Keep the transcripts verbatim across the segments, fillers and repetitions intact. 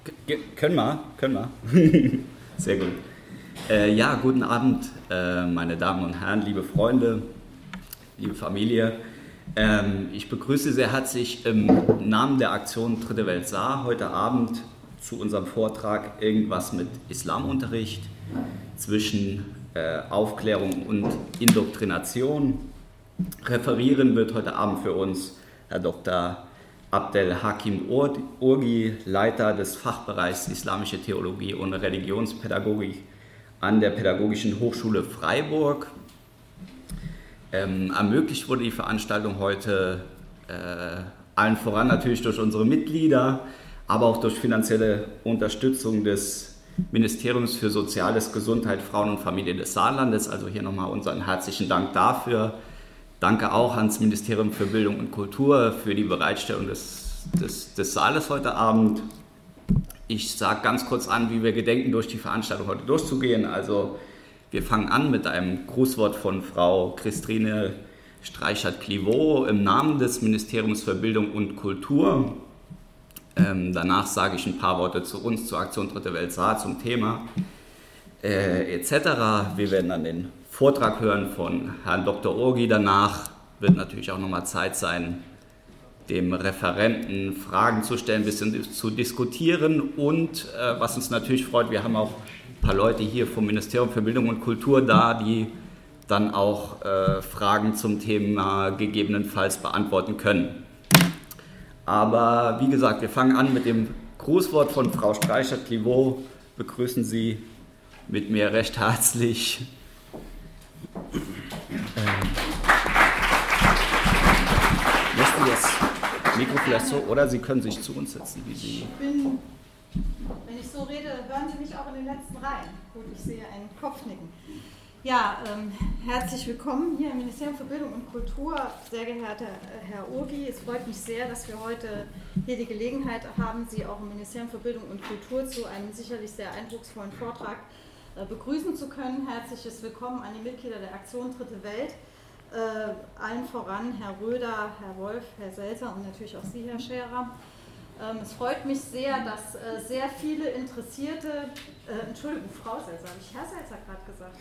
Ge- können wir, können wir. Sehr gut. Äh, ja, guten Abend, äh, meine Damen und Herren, liebe Freunde, liebe Familie. Ähm, ich begrüße sehr herzlich im Namen der Aktion Dritte Welt Saar heute Abend zu unserem Vortrag Irgendwas mit Islamunterricht zwischen äh, Aufklärung und Indoktrination. Referieren wird heute Abend für uns Herr Doktor Abdel Hakim Urgi, Leiter des Fachbereichs Islamische Theologie und Religionspädagogik an der Pädagogischen Hochschule Freiburg. Ähm, ermöglicht wurde die Veranstaltung heute äh, allen voran natürlich durch unsere Mitglieder, aber auch durch finanzielle Unterstützung des Ministeriums für Soziales, Gesundheit, Frauen und Familie des Saarlandes. Also hier nochmal unseren herzlichen Dank dafür. Danke auch ans Ministerium für Bildung und Kultur für die Bereitstellung des, des, des Saales heute Abend. Ich sage ganz kurz an, wie wir gedenken, durch die Veranstaltung heute durchzugehen. Also wir fangen an mit einem Grußwort von Frau Christine Streichert-Clivaux im Namen des Ministeriums für Bildung und Kultur. Ähm, danach sage ich ein paar Worte zu uns, zur Aktion Dritte Welt Saar, zum Thema äh, et cetera. Wir werden dann den Vortrag hören von Herrn Doktor Urgi. Danach wird natürlich auch nochmal Zeit sein, dem Referenten Fragen zu stellen, ein bisschen zu diskutieren. Und äh, was uns natürlich freut, wir haben auch ein paar Leute hier vom Ministerium für Bildung und Kultur da, die dann auch äh, Fragen zum Thema gegebenenfalls beantworten können. Aber wie gesagt, wir fangen an mit dem Grußwort von Frau Streichert-Clivaux. Begrüßen Sie mit mir recht herzlich. Ähm, Lässt Sie das Mikro vielleicht so, oder Sie können sich zu uns setzen, wie Sie... Ich bin, wenn ich so rede, hören Sie mich auch in den letzten Reihen. Gut, ich sehe einen Kopfnicken. Ja, ähm, herzlich willkommen hier im Ministerium für Bildung und Kultur, sehr geehrter Herr Urgi. Es freut mich sehr, dass wir heute hier die Gelegenheit haben, Sie auch im Ministerium für Bildung und Kultur zu einem sicherlich sehr eindrucksvollen Vortrag äh, begrüßen zu können. Herzliches Willkommen an die Mitglieder der Aktion Dritte Welt, äh, allen voran Herr Röder, Herr Wolf, Herr Selter und natürlich auch Sie, Herr Scherer. Ähm, es freut mich sehr, dass äh, sehr viele Interessierte, äh, Entschuldigung, Frau Selter, habe ich Herr Selter gerade gesagt?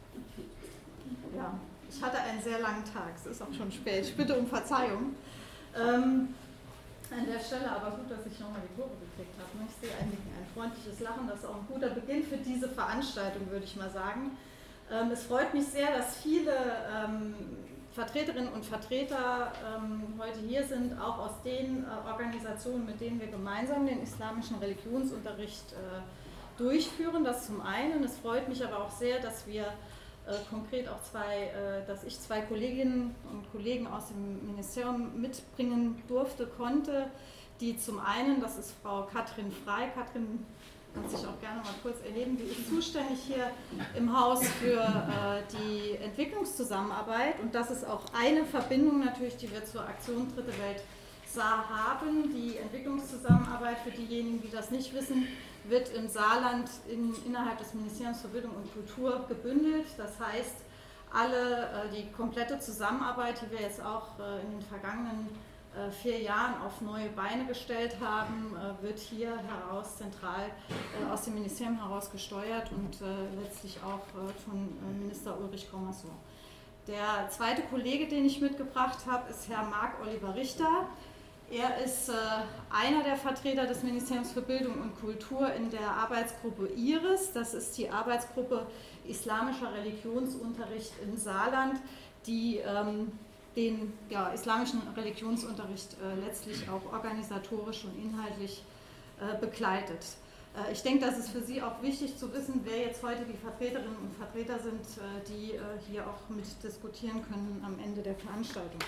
Ja, ich hatte einen sehr langen Tag, es ist auch schon spät, ich bitte um Verzeihung. Ähm, an der Stelle aber gut, dass ich nochmal die Kurve gekriegt habe. Ich sehe ein, ein freundliches Lachen, das ist auch ein guter Beginn für diese Veranstaltung, würde ich mal sagen. Ähm, es freut mich sehr, dass viele ähm, Vertreterinnen und Vertreter ähm, heute hier sind, auch aus den äh, Organisationen, mit denen wir gemeinsam den islamischen Religionsunterricht äh, durchführen. Das zum einen. Es freut mich aber auch sehr, dass wir äh, konkret auch zwei, äh, dass ich zwei Kolleginnen und Kollegen aus dem Ministerium mitbringen durfte, konnte, die zum einen, das ist Frau Katrin Frei, Katrin kann sich auch gerne mal kurz erheben, die ist zuständig hier im Haus für äh, die Entwicklungszusammenarbeit, und das ist auch eine Verbindung natürlich, die wir zur Aktion Dritte Welt Saar haben. Die Entwicklungszusammenarbeit, für diejenigen, die das nicht wissen, wird im Saarland in, innerhalb des Ministeriums für Bildung und Kultur gebündelt. Das heißt, alle, äh, die komplette Zusammenarbeit, die wir jetzt auch äh, in den vergangenen äh, vier Jahren auf neue Beine gestellt haben, äh, wird hier heraus zentral äh, aus dem Ministerium heraus gesteuert und äh, letztlich auch äh, von äh, Minister Ulrich Gommerson. Der zweite Kollege, den ich mitgebracht habe, ist Herr Marc-Oliver Richter. Er ist äh, einer der Vertreter des Ministeriums für Bildung und Kultur in der Arbeitsgruppe IRIS. Das ist die Arbeitsgruppe Islamischer Religionsunterricht im Saarland, die ähm, den ja, islamischen Religionsunterricht äh, letztlich auch organisatorisch und inhaltlich äh, begleitet. Äh, ich denke, das ist für Sie auch wichtig zu wissen, wer jetzt heute die Vertreterinnen und Vertreter sind, äh, die äh, hier auch mit diskutieren können am Ende der Veranstaltung.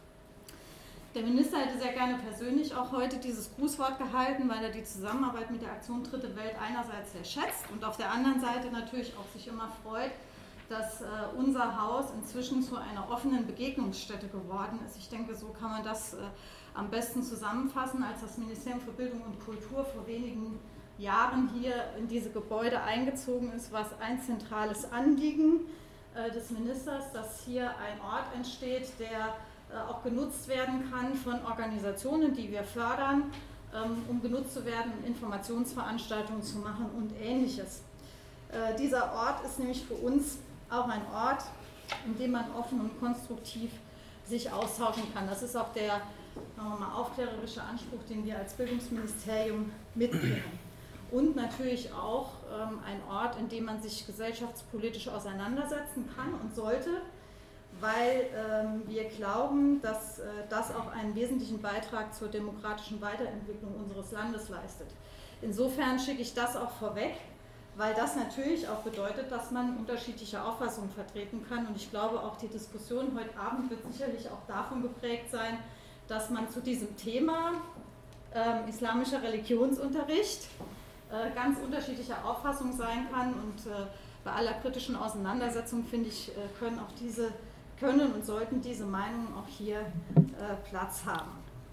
Der Minister hätte sehr gerne persönlich auch heute dieses Grußwort gehalten, weil er die Zusammenarbeit mit der Aktion Dritte Welt einerseits sehr schätzt und auf der anderen Seite natürlich auch sich immer freut, dass äh, unser Haus inzwischen zu einer offenen Begegnungsstätte geworden ist. Ich denke, so kann man das äh, am besten zusammenfassen, als das Ministerium für Bildung und Kultur vor wenigen Jahren hier in diese Gebäude eingezogen ist, war es ein zentrales Anliegen äh, des Ministers, dass hier ein Ort entsteht, der auch genutzt werden kann von Organisationen, die wir fördern ähm, um genutzt zu werden, Informationsveranstaltungen zu machen und Ähnliches. Äh, dieser Ort ist nämlich für uns auch ein Ort, in dem man offen und konstruktiv sich austauschen kann. Das ist auch der, sagen wir mal, aufklärerische Anspruch, den wir als Bildungsministerium mitbringen. Und natürlich auch ähm, ein Ort, in dem man sich gesellschaftspolitisch auseinandersetzen kann und sollte, weil ähm, wir glauben, dass äh, das auch einen wesentlichen Beitrag zur demokratischen Weiterentwicklung unseres Landes leistet. Insofern schicke ich das auch vorweg, weil das natürlich auch bedeutet, dass man unterschiedliche Auffassungen vertreten kann. Und ich glaube, auch die Diskussion heute Abend wird sicherlich auch davon geprägt sein, dass man zu diesem Thema äh, islamischer Religionsunterricht äh, ganz unterschiedlicher Auffassung sein kann. Und äh, bei aller kritischen Auseinandersetzung, finde ich, äh, können auch diese, können und sollten diese Meinungen auch hier äh, Platz haben.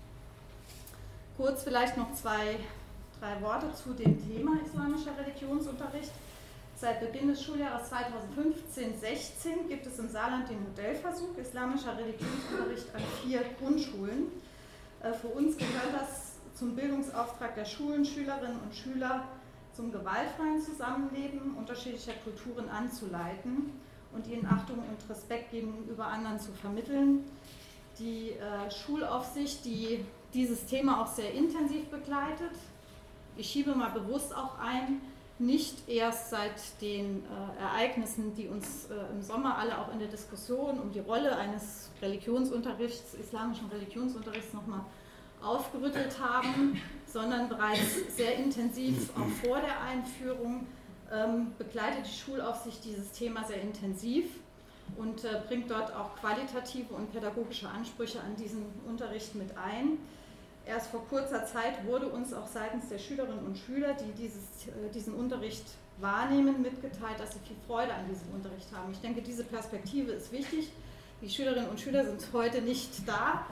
Kurz vielleicht noch zwei Drei Worte zu dem Thema islamischer Religionsunterricht. Seit Beginn des Schuljahres zweitausendfünfzehn sechzehn gibt es im Saarland den Modellversuch islamischer Religionsunterricht an vier Grundschulen. Für uns gehört das zum Bildungsauftrag der Schulen, Schülerinnen und Schüler zum gewaltfreien Zusammenleben unterschiedlicher Kulturen anzuleiten und ihnen Achtung und Respekt gegenüber anderen zu vermitteln. Die äh, Schulaufsicht, die dieses Thema auch sehr intensiv begleitet, ich schiebe mal bewusst auch ein, nicht erst seit den äh, Ereignissen, die uns äh, im Sommer alle auch in der Diskussion um die Rolle eines Religionsunterrichts, islamischen Religionsunterrichts nochmal aufgerüttelt haben, sondern bereits sehr intensiv, auch vor der Einführung, ähm, begleitet die Schulaufsicht dieses Thema sehr intensiv und äh, bringt dort auch qualitative und pädagogische Ansprüche an diesen Unterricht mit ein. Erst vor kurzer Zeit wurde uns auch seitens der Schülerinnen und Schüler, die dieses, diesen Unterricht wahrnehmen, mitgeteilt, dass sie viel Freude an diesem Unterricht haben. Ich denke, diese Perspektive ist wichtig. Die Schülerinnen und Schüler sind heute nicht da,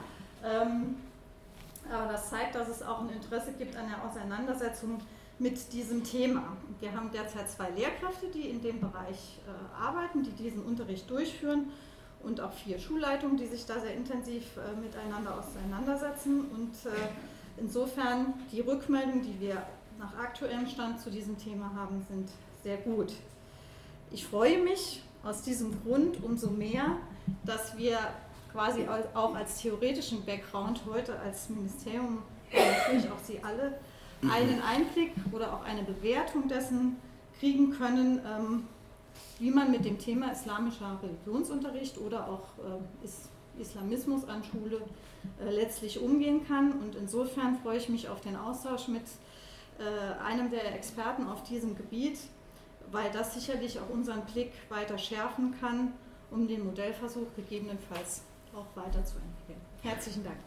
aber das zeigt, dass es auch ein Interesse gibt an der Auseinandersetzung mit diesem Thema. Wir haben derzeit zwei Lehrkräfte, die in dem Bereich arbeiten, die diesen Unterricht durchführen, und auch vier Schulleitungen, die sich da sehr intensiv äh, miteinander auseinandersetzen. Und äh, insofern die Rückmeldungen, die wir nach aktuellem Stand zu diesem Thema haben, sind sehr gut. Ich freue mich aus diesem Grund umso mehr, dass wir quasi auch als theoretischen Background heute als Ministerium, natürlich auch Sie alle, einen Einblick oder auch eine Bewertung dessen kriegen können, ähm, wie man mit dem Thema islamischer Religionsunterricht oder auch äh, Is- Islamismus an Schule äh, letztlich umgehen kann. Und insofern freue ich mich auf den Austausch mit äh, einem der Experten auf diesem Gebiet, weil das sicherlich auch unseren Blick weiter schärfen kann, um den Modellversuch gegebenenfalls auch weiterzuentwickeln. Herzlichen Dank.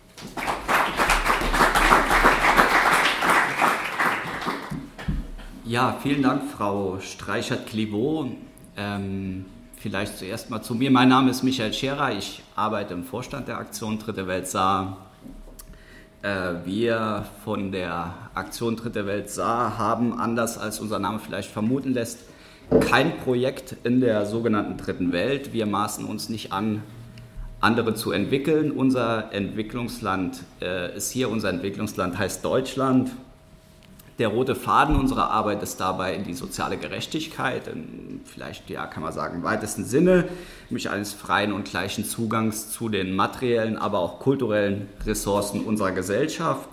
Ja, vielen Dank, Frau Streichert-Clivaux. Ähm, vielleicht zuerst mal zu mir. Mein Name ist Michael Scherer, ich arbeite im Vorstand der Aktion Dritte Welt Saar. Äh, wir von der Aktion Dritte Welt Saar haben, anders als unser Name vielleicht vermuten lässt, kein Projekt in der sogenannten Dritten Welt. Wir maßen uns nicht an, andere zu entwickeln. Unser Entwicklungsland äh, ist hier, unser Entwicklungsland heißt Deutschland. Der rote Faden unserer Arbeit ist dabei die soziale Gerechtigkeit, in vielleicht, ja, kann man sagen, im weitesten Sinne, nämlich eines freien und gleichen Zugangs zu den materiellen, aber auch kulturellen Ressourcen unserer Gesellschaft.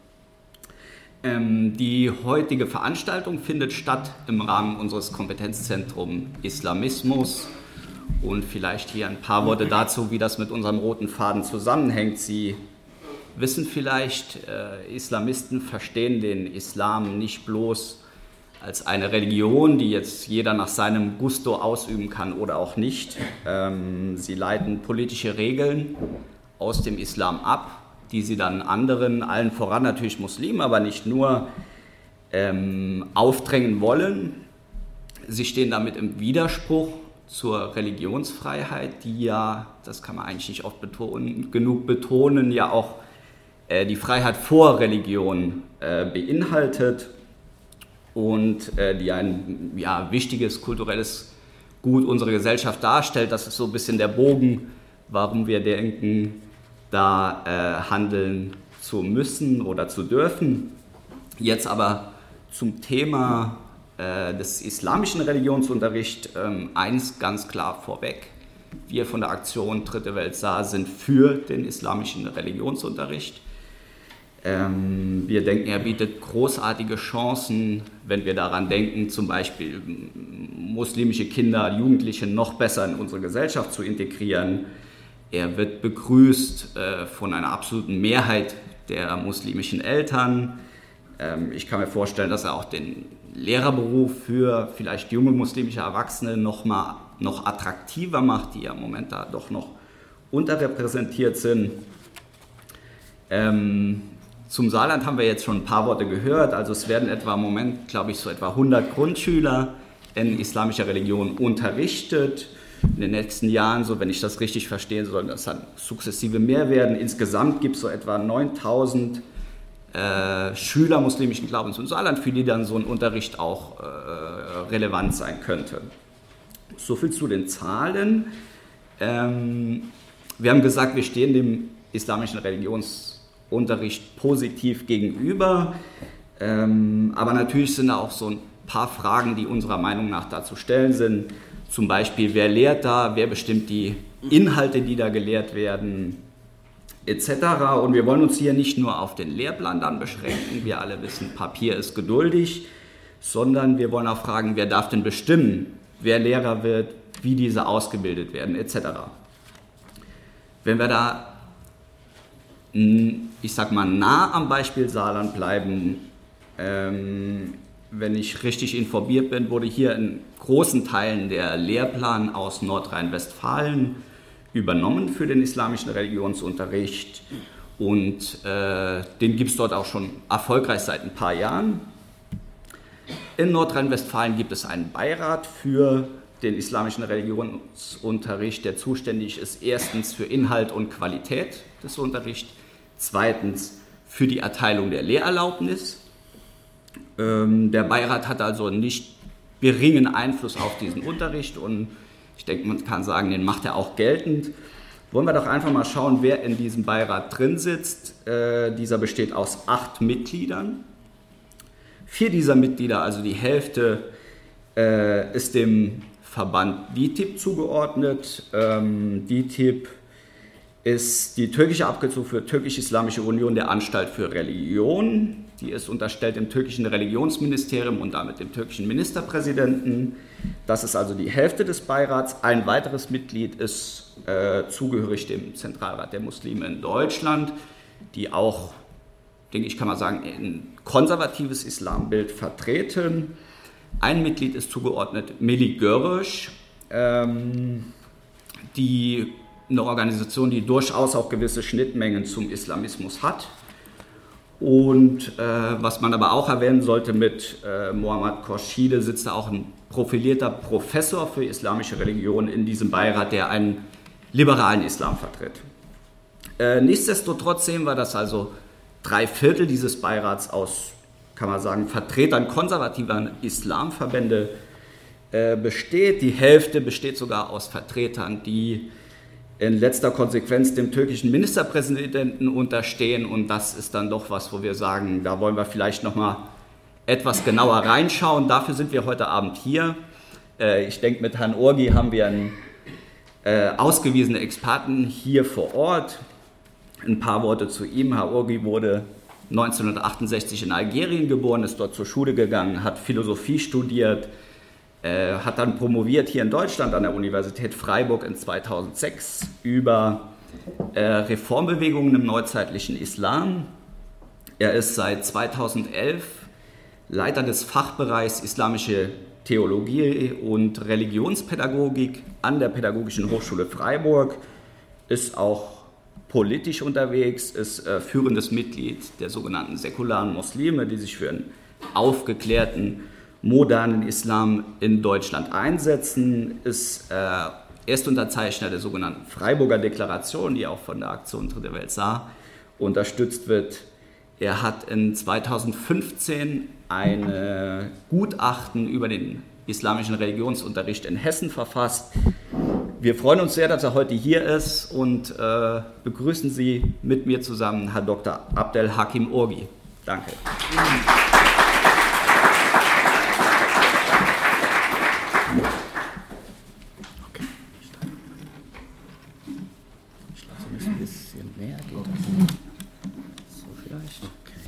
Ähm, die heutige Veranstaltung findet statt im Rahmen unseres Kompetenzzentrums Islamismus. Und vielleicht hier ein paar Worte dazu, wie das mit unserem roten Faden zusammenhängt. Sie wissen vielleicht, äh, Islamisten verstehen den Islam nicht bloß als eine Religion, die jetzt jeder nach seinem Gusto ausüben kann oder auch nicht. Ähm, sie leiten politische Regeln aus dem Islam ab, die sie dann anderen, allen voran natürlich Muslimen, aber nicht nur, ähm, aufdrängen wollen. Sie stehen damit im Widerspruch zur Religionsfreiheit, die ja, das kann man eigentlich nicht oft betonen, genug betonen, ja auch die Freiheit vor Religion äh, beinhaltet und äh, die ein ja, wichtiges kulturelles Gut unserer Gesellschaft darstellt. Das ist so ein bisschen der Bogen, warum wir denken, da äh, Handeln zu müssen oder zu dürfen. Jetzt aber zum Thema äh, des islamischen Religionsunterrichts ähm, eins ganz klar vorweg. Wir von der Aktion Dritte Welt Saar sind für den islamischen Religionsunterricht. Ähm, wir denken, er bietet großartige Chancen, wenn wir daran denken, zum Beispiel muslimische Kinder, Jugendliche noch besser in unsere Gesellschaft zu integrieren. Er wird begrüßt äh, von einer absoluten Mehrheit der muslimischen Eltern. Ähm, ich kann mir vorstellen, dass er auch den Lehrerberuf für vielleicht junge muslimische Erwachsene noch mal noch attraktiver macht, die ja im Moment da doch noch unterrepräsentiert sind. Ähm, zum Saarland haben wir jetzt schon ein paar Worte gehört. Also es werden etwa im Moment, glaube ich, so etwa hundert Grundschüler in islamischer Religion unterrichtet. In den nächsten Jahren, so wenn ich das richtig verstehe, sollen das dann sukzessive mehr werden. Insgesamt gibt es so etwa neuntausend äh, Schüler muslimischen Glaubens im Saarland, für die dann so ein Unterricht auch äh, relevant sein könnte. So viel zu den Zahlen. Ähm, wir haben gesagt, wir stehen dem islamischen Religionsunterricht positiv gegenüber. Ähm, aber natürlich sind da auch so ein paar Fragen, die unserer Meinung nach da zu stellen sind. Zum Beispiel, wer lehrt da, wer bestimmt die Inhalte, die da gelehrt werden, et cetera. Und wir wollen uns hier nicht nur auf den Lehrplan dann beschränken, wir alle wissen, Papier ist geduldig, sondern wir wollen auch fragen, wer darf denn bestimmen, wer Lehrer wird, wie diese ausgebildet werden, et cetera. Wenn wir da, ich sag mal, nah am Beispiel Saarland bleiben, ähm, wenn ich richtig informiert bin, wurde hier in großen Teilen der Lehrplan aus Nordrhein-Westfalen übernommen für den islamischen Religionsunterricht und äh, den gibt es dort auch schon erfolgreich seit ein paar Jahren. In Nordrhein-Westfalen gibt es einen Beirat für den islamischen Religionsunterricht, der zuständig ist erstens für Inhalt und Qualität des Unterrichts, zweitens für die Erteilung der Lehrerlaubnis. Ähm, der Beirat hat also nicht geringen Einfluss auf diesen Unterricht und ich denke, man kann sagen, den macht er auch geltend. Wollen wir doch einfach mal schauen, wer in diesem Beirat drin sitzt. Äh, dieser besteht aus acht Mitgliedern. Vier dieser Mitglieder, also die Hälfte, äh, ist dem Verband D I T I B zugeordnet. Ähm, D I T I B ist die türkische Abkürzung für Türkisch-Islamische Union der Anstalt für Religion. Die ist unterstellt dem türkischen Religionsministerium und damit dem türkischen Ministerpräsidenten. Das ist also die Hälfte des Beirats. Ein weiteres Mitglied ist äh, zugehörig dem Zentralrat der Muslime in Deutschland, die auch, denke ich, kann man sagen, ein konservatives Islambild vertreten. Ein Mitglied ist zugeordnet Melih Göröş, ähm, die eine Organisation, die durchaus auch gewisse Schnittmengen zum Islamismus hat. Und äh, was man aber auch erwähnen sollte, mit äh, Muhammad Khorshide sitzt da auch ein profilierter Professor für islamische Religion in diesem Beirat, der einen liberalen Islam vertritt. Äh, nichtsdestotrotz sehen wir, dass also drei Viertel dieses Beirats aus, kann man sagen, Vertretern konservativer Islamverbände äh, besteht. Die Hälfte besteht sogar aus Vertretern, die in letzter Konsequenz dem türkischen Ministerpräsidenten unterstehen und das ist dann doch was, wo wir sagen, da wollen wir vielleicht noch mal etwas genauer reinschauen. Dafür sind wir heute Abend hier. Ich denke, mit Herrn Orgi haben wir einen äh, ausgewiesene Experten hier vor Ort. Ein paar Worte zu ihm. Herr Orgi wurde neunzehnhundertachtundsechzig in Algerien geboren, ist dort zur Schule gegangen, hat Philosophie studiert, Äh, hat dann promoviert hier in Deutschland an der Universität Freiburg in zweitausendsechs über äh, Reformbewegungen im neuzeitlichen Islam. Er ist seit zweitausendelf Leiter des Fachbereichs Islamische Theologie und Religionspädagogik an der Pädagogischen Hochschule Freiburg, ist auch politisch unterwegs, ist äh, führendes Mitglied der sogenannten säkularen Muslime, die sich für einen aufgeklärten modernen Islam in Deutschland einsetzen, ist äh, Erstunterzeichner der sogenannten Freiburger Deklaration, die auch von der Aktion Dritte Welt Saar unterstützt wird. Er hat in zweitausendfünfzehn ein äh, Gutachten über den islamischen Religionsunterricht in Hessen verfasst, wir freuen uns sehr, dass er heute hier ist und äh, begrüßen Sie mit mir zusammen Herr Doktor Abdel Hakim Urgi. Danke. Okay. Ich lasse mich ein bisschen näher, geht das? So vielleicht?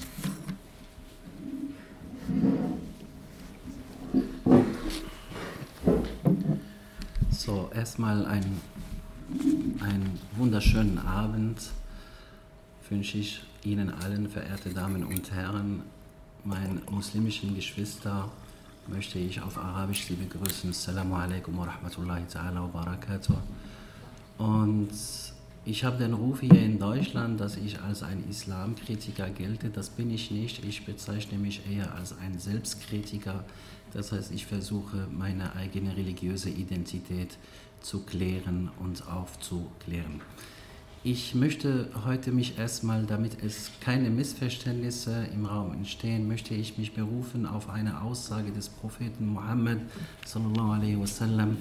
So, erstmal einen, einen wunderschönen Abend wünsche ich Ihnen allen, verehrte Damen und Herren. Meinen muslimischen Geschwister möchte ich auf Arabisch Sie begrüßen. Assalamu alaikum wa rahmatullahi ta'ala wa barakatuh. Und ich habe den Ruf hier in Deutschland, dass ich als ein Islamkritiker gelte. Das bin ich nicht. Ich bezeichne mich eher als ein Selbstkritiker. Das heißt, ich versuche, meine eigene religiöse Identität zu klären und aufzuklären. Ich möchte heute mich erstmal, damit es keine Missverständnisse im Raum entstehen, möchte ich mich berufen auf eine Aussage des Propheten Muhammad sallallahu alaihi wasallam.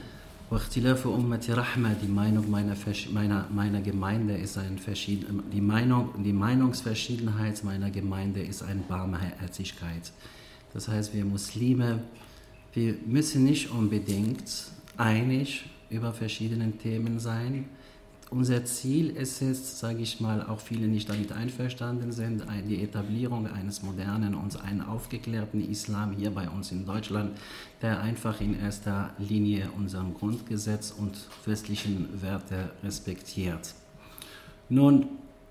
Die Meinung meiner, meiner, meiner Gemeinde ist ein Verschieden, die, Meinung, die Meinungsverschiedenheit meiner Gemeinde ist eine Barmherzigkeit. Das heißt, wir Muslime, wir müssen nicht unbedingt einig über verschiedene Themen sein. Unser Ziel ist es, sage ich mal, auch viele nicht damit einverstanden sind, die Etablierung eines modernen und einen aufgeklärten Islam hier bei uns in Deutschland, der einfach in erster Linie unserem Grundgesetz und westlichen Werte respektiert. Nun,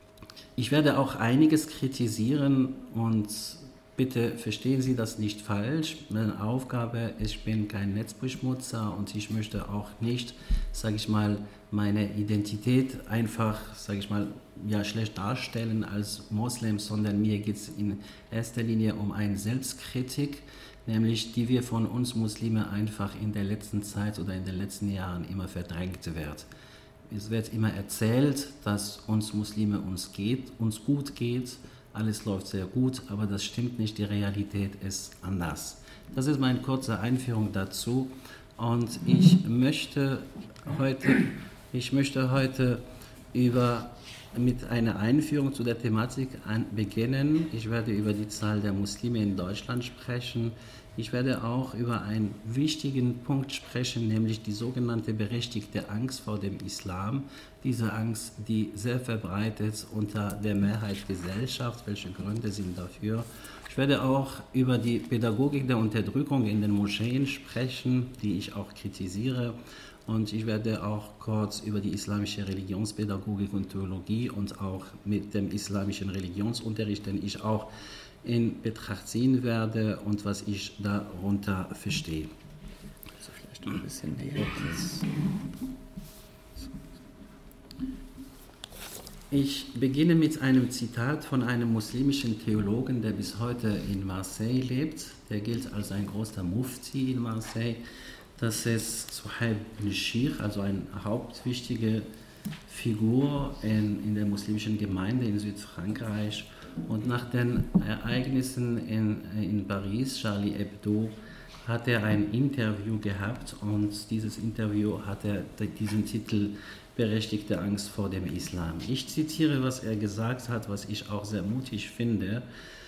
ich werde auch einiges kritisieren und bitte verstehen Sie das nicht falsch. Meine Aufgabe ist, ich bin kein Netzbeschmutzer und ich möchte auch nicht, sage ich mal, meine Identität einfach, sage ich mal, ja, schlecht darstellen als Moslem, sondern mir geht es in erster Linie um eine Selbstkritik, nämlich die wir von uns Muslime einfach in der letzten Zeit oder in den letzten Jahren immer verdrängt wird. Es wird immer erzählt, dass uns Muslime uns geht, uns gut geht, alles läuft sehr gut, aber das stimmt nicht, die Realität ist anders. Das ist meine kurze Einführung dazu und ich möchte heute, ich möchte heute über, mit einer Einführung zu der Thematik an, beginnen. Ich werde über die Zahl der Muslime in Deutschland sprechen. Ich werde auch über einen wichtigen Punkt sprechen, nämlich die sogenannte berechtigte Angst vor dem Islam. Diese Angst, die sehr verbreitet unter der Mehrheit der Gesellschaft. Welche Gründe sind dafür? Ich werde auch über die Pädagogik der Unterdrückung in den Moscheen sprechen, die ich auch kritisiere. Und ich werde auch kurz über die islamische Religionspädagogik und Theologie und auch mit dem islamischen Religionsunterricht, den ich auch in Betracht ziehen werde und was ich darunter verstehe. Also vielleicht noch ein bisschen näher. Ich beginne mit einem Zitat von einem muslimischen Theologen, der bis heute in Marseille lebt. Der gilt als ein großer Mufti in Marseille. Das ist Suhaib Nishir, also eine hauptwichtige Figur in, in der muslimischen Gemeinde in Südfrankreich. Und nach den Ereignissen in, in Paris, Charlie Hebdo, hat er ein Interview gehabt und dieses Interview hat er diesen Titel Berechtigte Angst vor dem Islam. Ich zitiere, was er gesagt hat, was ich auch sehr mutig finde.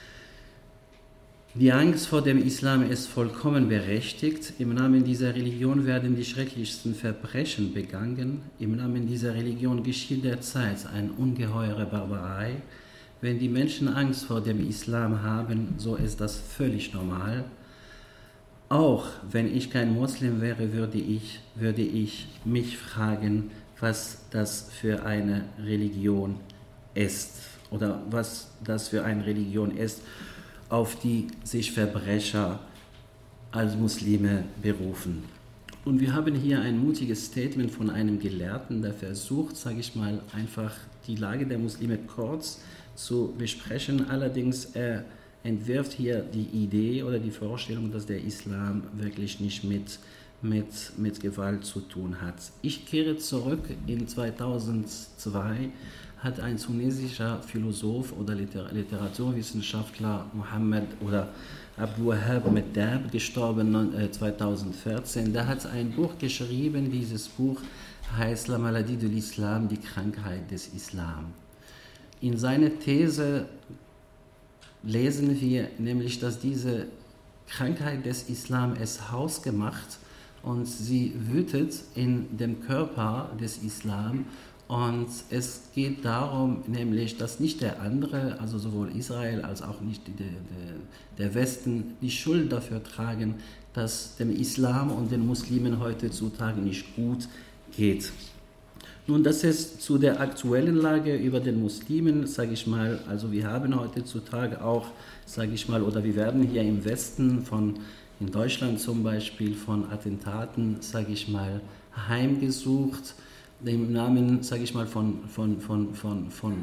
Die Angst vor dem Islam ist vollkommen berechtigt. Im Namen dieser Religion werden die schrecklichsten Verbrechen begangen. Im Namen dieser Religion geschieht derzeit eine ungeheure Barbarei. Wenn die Menschen Angst vor dem Islam haben, so ist das völlig normal. Auch wenn ich kein Muslim wäre, würde ich, würde ich mich fragen, was das für eine Religion ist oder was das für eine Religion ist, auf die sich Verbrecher als Muslime berufen. Und wir haben hier ein mutiges Statement von einem Gelehrten, der versucht, sage ich mal, einfach die Lage der Muslime kurz zu besprechen. Allerdings er entwirft hier die Idee oder die Vorstellung, dass der Islam wirklich nicht mit, mit, mit Gewalt zu tun hat. Ich kehre zurück. In zweitausendzwei hat ein tunesischer Philosoph oder Liter- Literaturwissenschaftler Mohammed oder Abdul Wahab Medab, gestorben zweitausendvierzehn, der hat ein Buch geschrieben, dieses Buch heißt La Maladie de l'Islam, die Krankheit des Islam. In seiner These lesen wir nämlich, dass diese Krankheit des Islam es hausgemacht und sie wütet in dem Körper des Islam. Und es geht darum, nämlich, dass nicht der andere, also sowohl Israel als auch nicht der, der, der Westen, die Schuld dafür tragen, dass dem Islam und den Muslimen heutzutage nicht gut geht. Nun, das ist zu der aktuellen Lage über den Muslimen, sage ich mal, also wir haben heutzutage auch, sage ich mal, oder wir werden hier im Westen von, in Deutschland zum Beispiel, von Attentaten, sage ich mal, heimgesucht, im Namen, sage ich mal, von, von, von, von, von,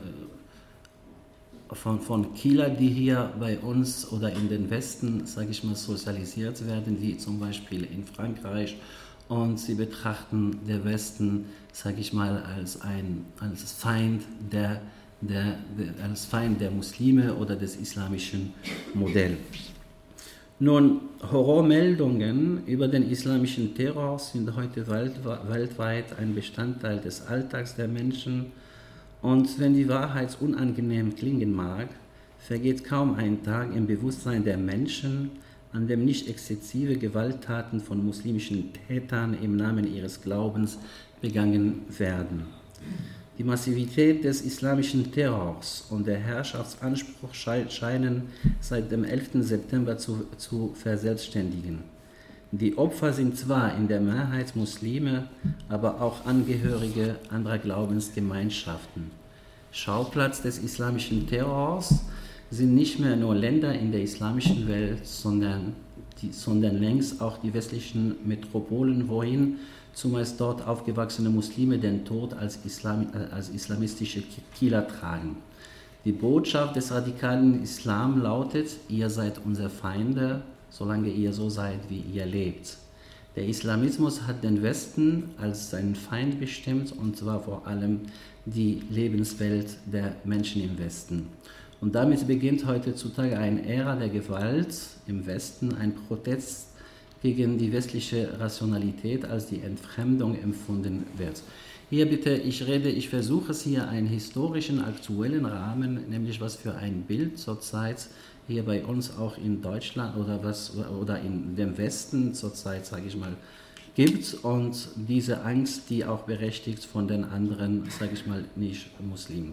äh, von, von Killer, die hier bei uns oder in den Westen, sage ich mal, sozialisiert werden, wie zum Beispiel in Frankreich. Und sie betrachten den Westen, sage ich mal, als, ein, als, Feind der, der, der, als Feind der Muslime oder des islamischen Modells. Nun, Horrormeldungen über den islamischen Terror sind heute weltweit ein Bestandteil des Alltags der Menschen. Und wenn die Wahrheit unangenehm klingen mag, vergeht kaum ein Tag im Bewusstsein der Menschen, an dem nicht exzessive Gewalttaten von muslimischen Tätern im Namen ihres Glaubens begangen werden. Die Massivität des islamischen Terrors und der Herrschaftsanspruch scheinen seit dem elften September zu, zu verselbstständigen. Die Opfer sind zwar in der Mehrheit Muslime, aber auch Angehörige anderer Glaubensgemeinschaften. Schauplatz des islamischen Terrors sind nicht mehr nur Länder in der islamischen Welt, sondern, die, sondern längst auch die westlichen Metropolen, wohin zumeist dort aufgewachsene Muslime den Tod als, Islam, als islamistische Killer tragen. Die Botschaft des radikalen Islam lautet: Ihr seid unsere Feinde, solange ihr so seid, wie ihr lebt. Der Islamismus hat den Westen als seinen Feind bestimmt, und zwar vor allem die Lebenswelt der Menschen im Westen. Und damit beginnt heutzutage eine Ära der Gewalt im Westen, ein Protest gegen die westliche Rationalität, als die Entfremdung empfunden wird. Hier bitte, ich rede, ich versuche es hier einen historischen, aktuellen Rahmen, nämlich was für ein Bild zurzeit hier bei uns auch in Deutschland oder, was, oder in dem Westen zurzeit, sage ich mal, gibt, und diese Angst, die auch berechtigt von den anderen, sage ich mal, Nicht-Muslimen.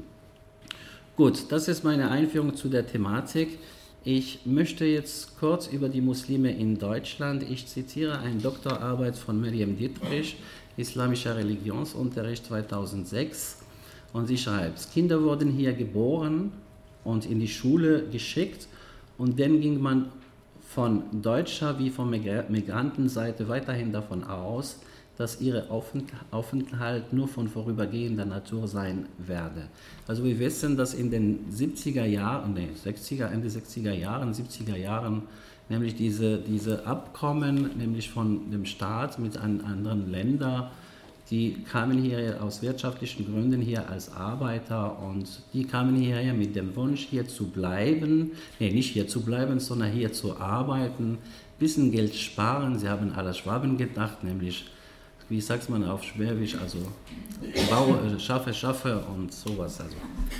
Gut, das ist meine Einführung zu der Thematik. Ich möchte jetzt kurz über die Muslime in Deutschland, ich zitiere eine Doktorarbeit von Miriam Dietrich, Islamischer Religionsunterricht zweitausendsechs, und sie schreibt: Kinder wurden hier geboren und in die Schule geschickt, und dann ging man von deutscher wie von Migrantenseite weiterhin davon aus, dass ihr Aufenthalt nur von vorübergehender Natur sein werde. Also wir wissen, dass in den siebziger Jahren, nee, sechziger, Ende sechziger Jahren, siebziger Jahren, nämlich diese, diese Abkommen, nämlich von dem Staat mit anderen Ländern, die kamen hier aus wirtschaftlichen Gründen hier als Arbeiter, und die kamen hierher mit dem Wunsch, hier zu bleiben, nee, nicht hier zu bleiben, sondern hier zu arbeiten, bisschen Geld sparen. Sie haben an Schwaben gedacht, nämlich, wie sagt man auf Schwäbisch, also Bau, schaffe, schaffe und sowas. Also.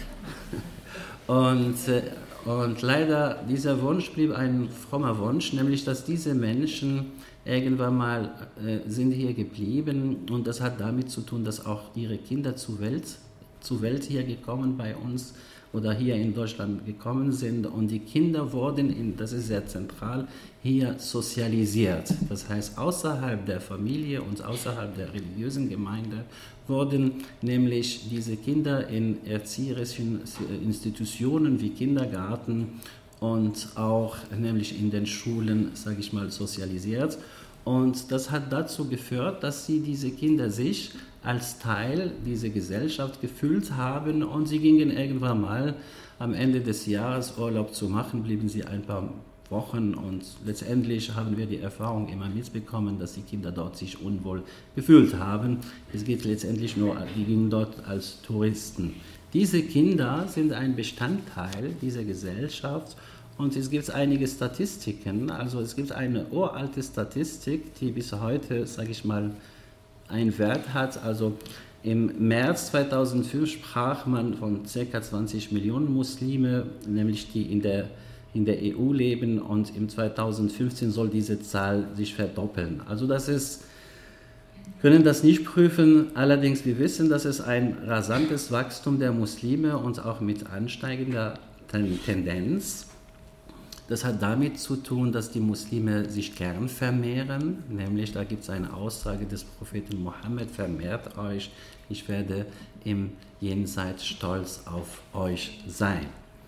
Und, und leider, dieser Wunsch blieb ein frommer Wunsch, nämlich, dass diese Menschen irgendwann mal äh, sind hier geblieben, und das hat damit zu tun, dass auch ihre Kinder zur Welt, zur Welt hier gekommen bei uns oder hier in Deutschland gekommen sind, und die Kinder wurden, in, das ist sehr zentral, hier sozialisiert. Das heißt, außerhalb der Familie und außerhalb der religiösen Gemeinde wurden nämlich diese Kinder in erzieherischen Institutionen wie Kindergarten und auch nämlich in den Schulen, sage ich mal, sozialisiert. Und das hat dazu geführt, dass sie diese Kinder sich als Teil dieser Gesellschaft gefühlt haben, und sie gingen irgendwann mal am Ende des Jahres Urlaub zu machen, blieben sie ein paar Wochen, und letztendlich haben wir die Erfahrung immer mitbekommen, dass die Kinder dort sich unwohl gefühlt haben. Es geht letztendlich nur, die gingen dort als Touristen. Diese Kinder sind ein Bestandteil dieser Gesellschaft, Und es gibt einige Statistiken, also es gibt eine uralte Statistik, die bis heute, sage ich mal, einen Wert hat. Also im März zweitausendfünf sprach man von ca. zwanzig Millionen Muslime, nämlich die in der, in der E U leben, und im zweitausendfünfzehn soll diese Zahl sich verdoppeln. Also das ist, können das nicht prüfen, allerdings wir wissen, dass es ein rasantes Wachstum der Muslime und auch mit ansteigender Tendenz. Das hat damit zu tun, dass die Muslime sich gern vermehren, nämlich da gibt es eine Aussage des Propheten Mohammed: vermehrt euch, ich werde im Jenseits stolz auf euch sein.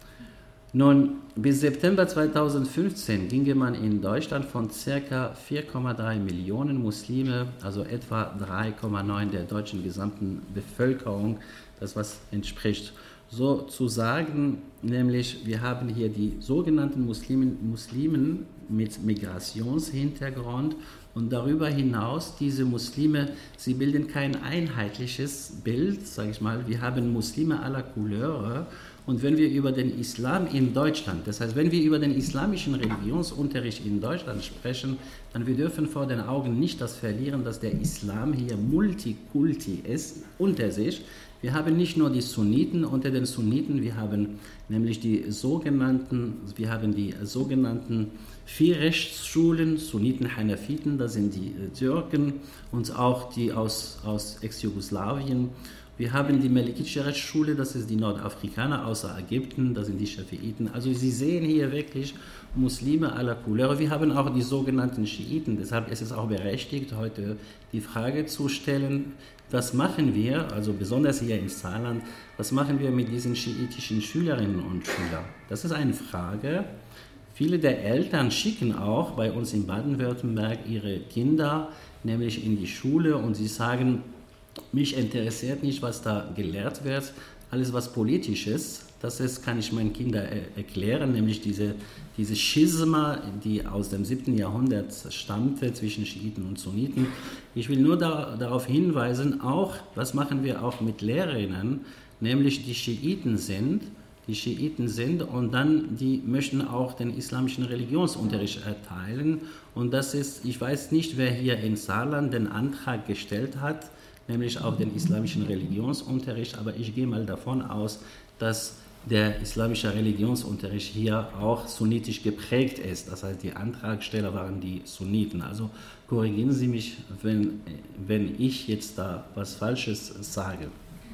Nun, bis September zweitausendfünfzehn ginge man in Deutschland von ca. vier Komma drei Millionen Muslime, also etwa drei Komma neun der deutschen gesamten Bevölkerung, das was entspricht, so zu sagen, nämlich wir haben hier die sogenannten Muslimen, Muslimen mit Migrationshintergrund, und darüber hinaus diese Muslime, sie bilden kein einheitliches Bild, sage ich mal, wir haben Muslime aller Couleur. Und wenn wir über den Islam in Deutschland, das heißt, wenn wir über den islamischen Religionsunterricht in Deutschland sprechen, dann wir dürfen vor den Augen nicht das verlieren, dass der Islam hier Multikulti ist unter sich. Wir haben nicht nur die Sunniten unter den Sunniten, wir haben nämlich die sogenannten, wir haben die sogenannten vier Rechtsschulen, Sunniten, Hanafiten, das sind die Türken und auch die aus, aus Ex-Jugoslawien. Wir haben die malikitische Rechtsschule, das ist die Nordafrikaner außer Ägypten, das sind die Schafiiten. Also Sie sehen hier wirklich Muslime aller Couleur. Wir haben auch die sogenannten Schiiten, deshalb ist es auch berechtigt, heute die Frage zu stellen, was machen wir, also besonders hier im Saarland, was machen wir mit diesen schiitischen Schülerinnen und Schülern? Das ist eine Frage. Viele der Eltern schicken auch bei uns in Baden-Württemberg ihre Kinder nämlich in die Schule und sie sagen, mich interessiert nicht, was da gelehrt wird, alles was politisch ist, das ist, kann ich meinen Kindern erklären, nämlich diese, diese Schisma, die aus dem siebten Jahrhundert stammte zwischen Schiiten und Sunniten. Ich will nur da, darauf hinweisen, auch, was machen wir auch mit Lehrerinnen, nämlich die Schiiten sind, die Schiiten sind und dann die möchten auch den islamischen Religionsunterricht erteilen und das ist, ich weiß nicht, wer hier in Saarland den Antrag gestellt hat, nämlich auch den islamischen Religionsunterricht, aber ich gehe mal davon aus, dass der islamische Religionsunterricht hier auch sunnitisch geprägt ist. Das heißt, die Antragsteller waren die Sunniten. Also korrigieren Sie mich, wenn, wenn ich jetzt da was Falsches sage.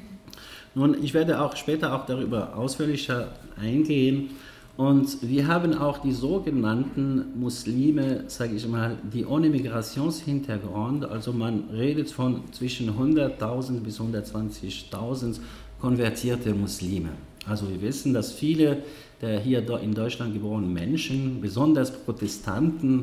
Nun, ich werde auch später auch darüber ausführlicher eingehen. Und wir haben auch die sogenannten Muslime, sage ich mal, die ohne Migrationshintergrund, also man redet von zwischen hunderttausend bis hundertzwanzigtausend konvertierte Muslime. Also wir wissen, dass viele der hier in Deutschland geborenen Menschen, besonders Protestanten,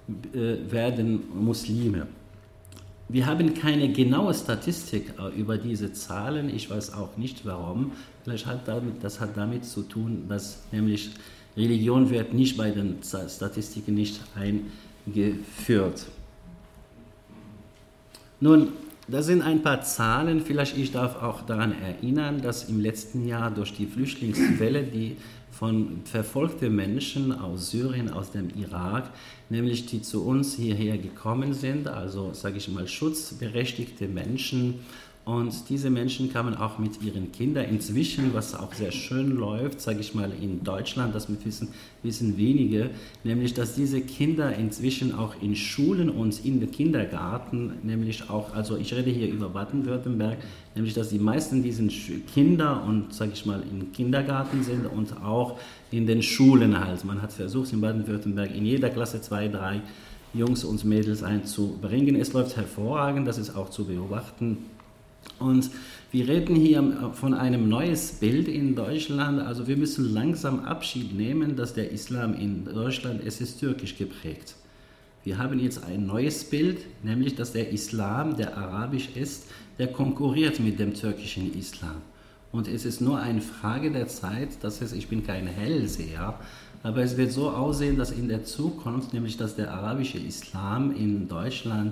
werden Muslime. Wir haben keine genaue Statistik über diese Zahlen, ich weiß auch nicht warum. Vielleicht hat damit, das hat damit zu tun, dass nämlich Religion wird nicht bei den Statistiken nicht eingeführt. Nun, das sind ein paar Zahlen, vielleicht ich darf auch daran erinnern, dass im letzten Jahr durch die Flüchtlingswelle, die von verfolgten Menschen aus Syrien, aus dem Irak, nämlich die zu uns hierher gekommen sind, also sage ich mal schutzberechtigte Menschen. Und diese Menschen kamen auch mit ihren Kindern inzwischen, was auch sehr schön läuft, sage ich mal in Deutschland, das wissen, wissen wenige, nämlich dass diese Kinder inzwischen auch in Schulen und in den Kindergarten, nämlich auch, also ich rede hier über Baden-Württemberg, nämlich dass die meisten dieser Kinder und sage ich mal im Kindergarten sind und auch in den Schulen halt. Man hat versucht in Baden-Württemberg in jeder Klasse zwei, drei Jungs und Mädels einzubringen. Es läuft hervorragend, das ist auch zu beobachten. Und wir reden hier von einem neues Bild in Deutschland, also wir müssen langsam Abschied nehmen, dass der Islam in Deutschland, es ist türkisch geprägt. Wir haben jetzt ein neues Bild, nämlich dass der Islam, der arabisch ist, der konkurriert mit dem türkischen Islam. Und es ist nur eine Frage der Zeit, das heißt, ich bin kein Hellseher, aber es wird so aussehen, dass in der Zukunft, nämlich dass der arabische Islam in Deutschland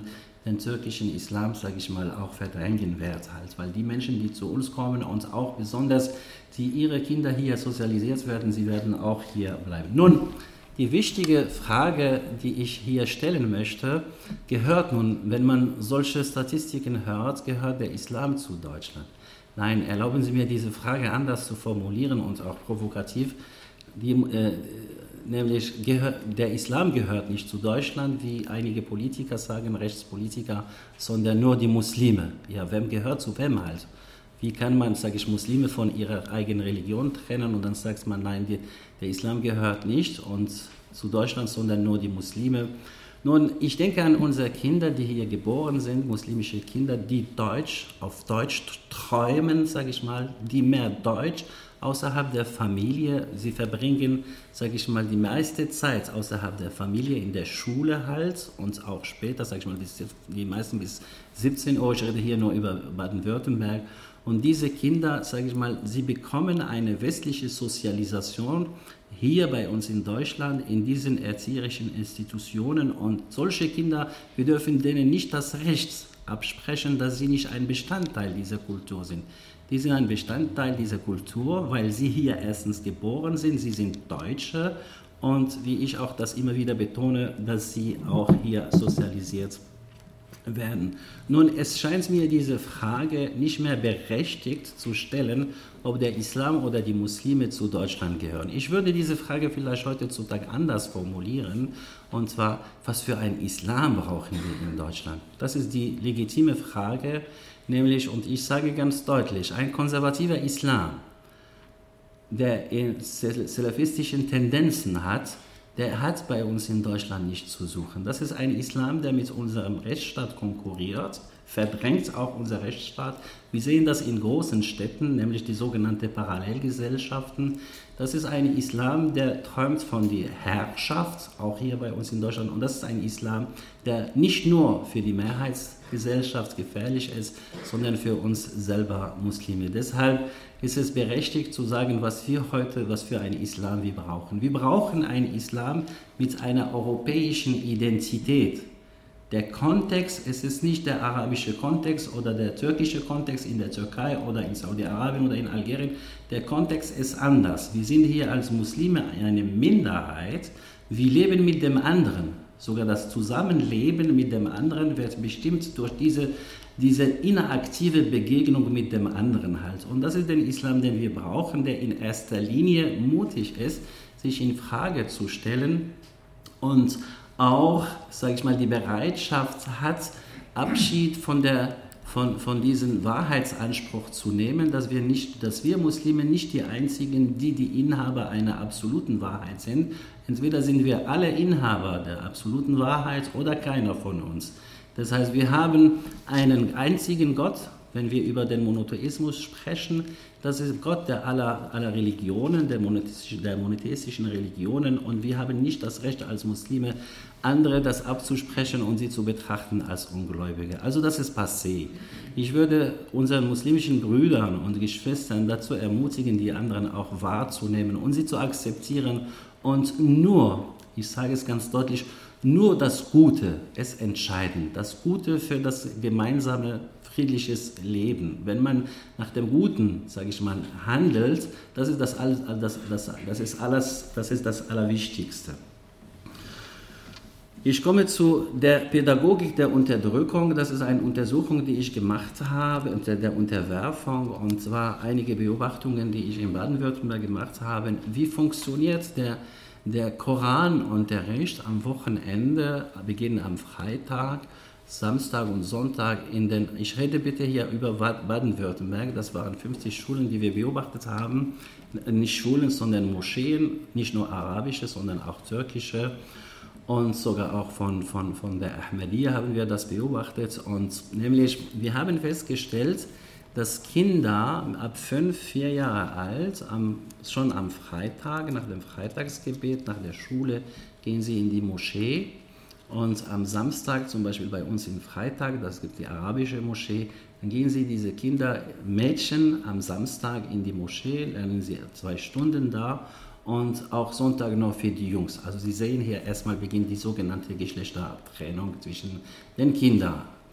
den türkischen Islam, sage ich mal, auch verdrängen wird halt, weil die Menschen, die zu uns kommen und auch besonders, die ihre Kinder hier sozialisiert werden, sie werden auch hier bleiben. Nun, die wichtige Frage, die ich hier stellen möchte, gehört nun, wenn man solche Statistiken hört, gehört der Islam zu Deutschland? Nein, erlauben Sie mir diese Frage anders zu formulieren und auch provokativ, die, äh, nämlich gehör, der Islam gehört nicht zu Deutschland, wie einige Politiker sagen, Rechtspolitiker, sondern nur die Muslime. Ja, wem gehört zu wem halt? Wie kann man, sage ich, Muslime von ihrer eigenen Religion trennen und dann sagt man, nein, die, der Islam gehört nicht und zu Deutschland, sondern nur die Muslime. Nun, ich denke an unsere Kinder, die hier geboren sind, muslimische Kinder, die Deutsch, auf Deutsch träumen, sage ich mal, die mehr Deutsch außerhalb der Familie, sie verbringen, sage ich mal, die meiste Zeit außerhalb der Familie, in der Schule halt und auch später, sage ich mal, die meisten bis siebzehn Uhr, ich rede hier nur über Baden-Württemberg. Und diese Kinder, sage ich mal, sie bekommen eine westliche Sozialisation hier bei uns in Deutschland, in diesen erzieherischen Institutionen. Und solche Kinder, wir dürfen denen nicht das Recht absprechen, dass sie nicht ein Bestandteil dieser Kultur sind. Die sind ein Bestandteil dieser Kultur, weil sie hier erstens geboren sind, sie sind Deutsche und wie ich auch das immer wieder betone, dass sie auch hier sozialisiert werden. Nun, es scheint mir diese Frage nicht mehr berechtigt zu stellen, ob der Islam oder die Muslime zu Deutschland gehören. Ich würde diese Frage vielleicht heutzutage anders formulieren, und zwar, was für einen Islam brauchen wir in Deutschland? Das ist die legitime Frage, nämlich, und ich sage ganz deutlich, ein konservativer Islam, der salafistischen Tendenzen hat, der hat bei uns in Deutschland nichts zu suchen. Das ist ein Islam, der mit unserem Rechtsstaat konkurriert, verdrängt auch unser Rechtsstaat. Wir sehen das in großen Städten, nämlich die sogenannten Parallelgesellschaften. Das ist ein Islam, der träumt von der Herrschaft, auch hier bei uns in Deutschland. Und das ist ein Islam, der nicht nur für die Mehrheitsgesellschaft gefährlich ist, sondern für uns selber Muslime. Deshalb ist es berechtigt zu sagen, was wir heute, was für einen Islam wir brauchen. Wir brauchen einen Islam mit einer europäischen Identität. Der Kontext, es ist nicht der arabische Kontext oder der türkische Kontext in der Türkei oder in Saudi-Arabien oder in Algerien. Der Kontext ist anders. Wir sind hier als Muslime eine Minderheit. Wir leben mit dem anderen. Sogar das Zusammenleben mit dem anderen wird bestimmt durch diese, diese interaktive Begegnung mit dem anderen halt. Und das ist der Islam, den wir brauchen, der in erster Linie mutig ist, sich in Frage zu stellen und auch, sage ich mal, die Bereitschaft hat, Abschied von, der, von, von diesem Wahrheitsanspruch zu nehmen, dass wir, nicht, dass wir Muslime nicht die Einzigen, die die Inhaber einer absoluten Wahrheit sind. Entweder sind wir alle Inhaber der absoluten Wahrheit oder keiner von uns. Das heißt, wir haben einen einzigen Gott, wenn wir über den Monotheismus sprechen. Das ist Gott der aller, aller Religionen, der monotheistischen, der monotheistischen Religionen. Und wir haben nicht das Recht als Muslime, andere das abzusprechen und sie zu betrachten als Ungläubige. Also das ist passé. Ich würde unseren muslimischen Brüdern und Geschwistern dazu ermutigen, die anderen auch wahrzunehmen und sie zu akzeptieren. Und nur, ich sage es ganz deutlich, nur das Gute ist entscheidend. Das Gute für das gemeinsame friedliches Leben. Wenn man nach dem Guten, sage ich mal, handelt, das ist das, alles, das, das, das, ist alles, das ist das Allerwichtigste. Ich komme zu der Pädagogik der Unterdrückung. Das ist eine Untersuchung, die ich gemacht habe, unter der Unterwerfung, und zwar einige Beobachtungen, die ich in Baden-Württemberg gemacht habe. Wie funktioniert der, der Koranunterricht am Wochenende, beginnend am Freitag, Samstag und Sonntag in den, ich rede bitte hier über Baden-Württemberg, das waren fünfzig Schulen, die wir beobachtet haben, nicht Schulen, sondern Moscheen, nicht nur arabische, sondern auch türkische und sogar auch von, von, von der Ahmadiyya haben wir das beobachtet, und nämlich wir haben festgestellt, dass Kinder ab fünf, vier Jahre alt, am, schon am Freitag, nach dem Freitagsgebet, nach der Schule, gehen sie in die Moschee. Und am Samstag, zum Beispiel bei uns in Freitag, das gibt die arabische Moschee, dann gehen sie, diese Kinder, Mädchen, am Samstag in die Moschee, lernen sie zwei Stunden da, und auch Sonntag noch für die Jungs. Also Sie sehen hier, erstmal beginnt die sogenannte Geschlechtertrennung zwischen den Kindern.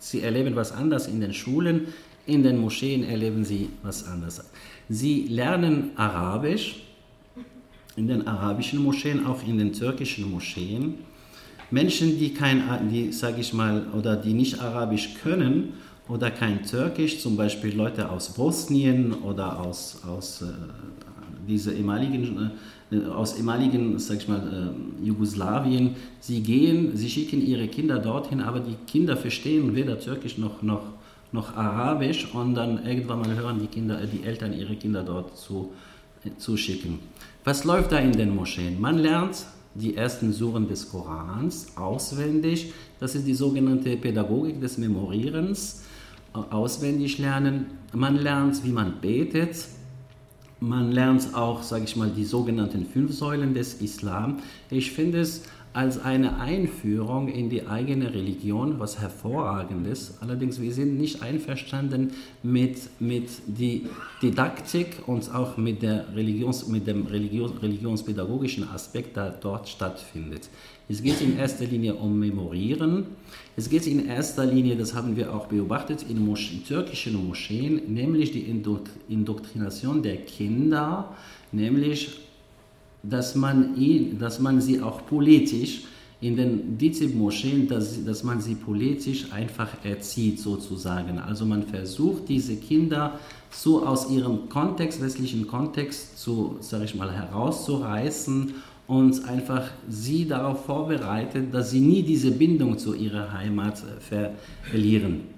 Sie erleben was anderes in den Schulen, in den Moscheen erleben sie was anderes. Sie lernen Arabisch, in den arabischen Moscheen, auch in den türkischen Moscheen. Menschen, die kein, die, sag ich mal, oder die nicht Arabisch können oder kein Türkisch, zum Beispiel Leute aus Bosnien oder aus, aus äh, diese ehemaligen, äh, aus ehemaligen, sag ich mal, äh, Jugoslawien, sie gehen, sie schicken ihre Kinder dorthin, aber die Kinder verstehen weder Türkisch noch, noch, noch Arabisch und dann irgendwann mal hören die Kinder, die Eltern ihre Kinder dort zu, äh, zu schicken. Was läuft da in den Moscheen? Man lernt die ersten Suren des Korans auswendig. Das ist die sogenannte Pädagogik des Memorierens. Auswendig lernen. Man lernt, wie man betet. Man lernt auch, sage ich mal, die sogenannten fünf Säulen des Islam. Ich finde es als eine Einführung in die eigene Religion was Hervorragendes. Allerdings, wir sind nicht einverstanden mit, mit der Didaktik und auch mit, der Religions, mit dem Religions, religionspädagogischen Aspekt, der dort stattfindet. Es geht in erster Linie um Memorieren. Es geht in erster Linie, das haben wir auch beobachtet, in, Mosch- in türkischen Moscheen, nämlich die Indoktrination der Kinder, nämlich dass man, ihn, dass man sie auch politisch in den D I Z I B-Moscheen, dass, dass man sie politisch einfach erzieht sozusagen. Also man versucht, diese Kinder so aus ihrem Kontext, westlichen Kontext, zu, sag ich mal, herauszureißen und einfach sie darauf vorbereitet, dass sie nie diese Bindung zu ihrer Heimat verlieren.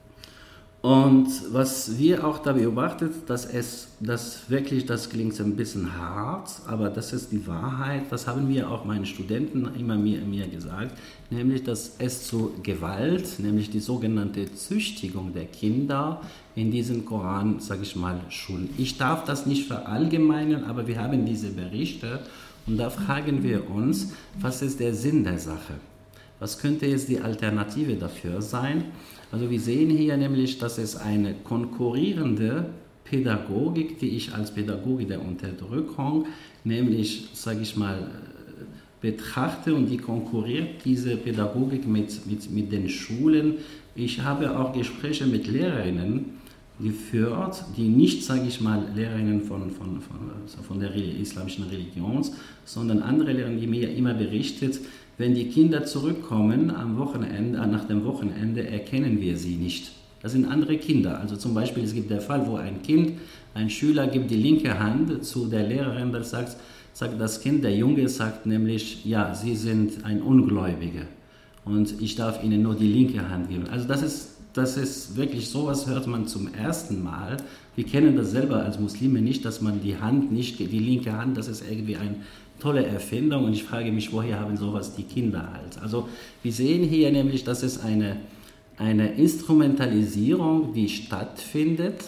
Und was wir auch da beobachtet, dass es, dass wirklich, das klingt ein bisschen hart, aber das ist die Wahrheit, das haben mir auch meine Studenten immer mir, mir gesagt, nämlich, dass es zu Gewalt, nämlich die sogenannte Züchtigung der Kinder in diesen Koran, sage ich mal, Schulen. Ich darf das nicht verallgemeinern, aber wir haben diese Berichte und da fragen wir uns, was ist der Sinn der Sache? Was könnte jetzt die Alternative dafür sein? Also wir sehen hier nämlich, dass es eine konkurrierende Pädagogik, die ich als Pädagoge der Unterdrückung, nämlich, sage ich mal, betrachte und die konkurriert diese Pädagogik mit, mit, mit den Schulen. Ich habe auch Gespräche mit Lehrerinnen geführt, die nicht, sage ich mal, Lehrerinnen von, von, von, von der islamischen Religion, sondern andere Lehrerinnen, die mir immer berichtet, wenn die Kinder zurückkommen am Wochenende, nach dem Wochenende, erkennen wir sie nicht. Das sind andere Kinder. Also zum Beispiel, es gibt der Fall, wo ein Kind, ein Schüler gibt die linke Hand zu der Lehrerin, das sagt, sagt das Kind, der Junge sagt nämlich, ja, Sie sind ein Ungläubiger und ich darf Ihnen nur die linke Hand geben. Also das ist, das ist wirklich, sowas hört man zum ersten Mal. Wir kennen das selber als Muslime nicht, dass man die Hand nicht, die linke Hand, das ist irgendwie ein tolle Erfindung und ich frage mich, woher haben sowas die Kinder halt? Also wir sehen hier nämlich, dass es eine, eine Instrumentalisierung, die stattfindet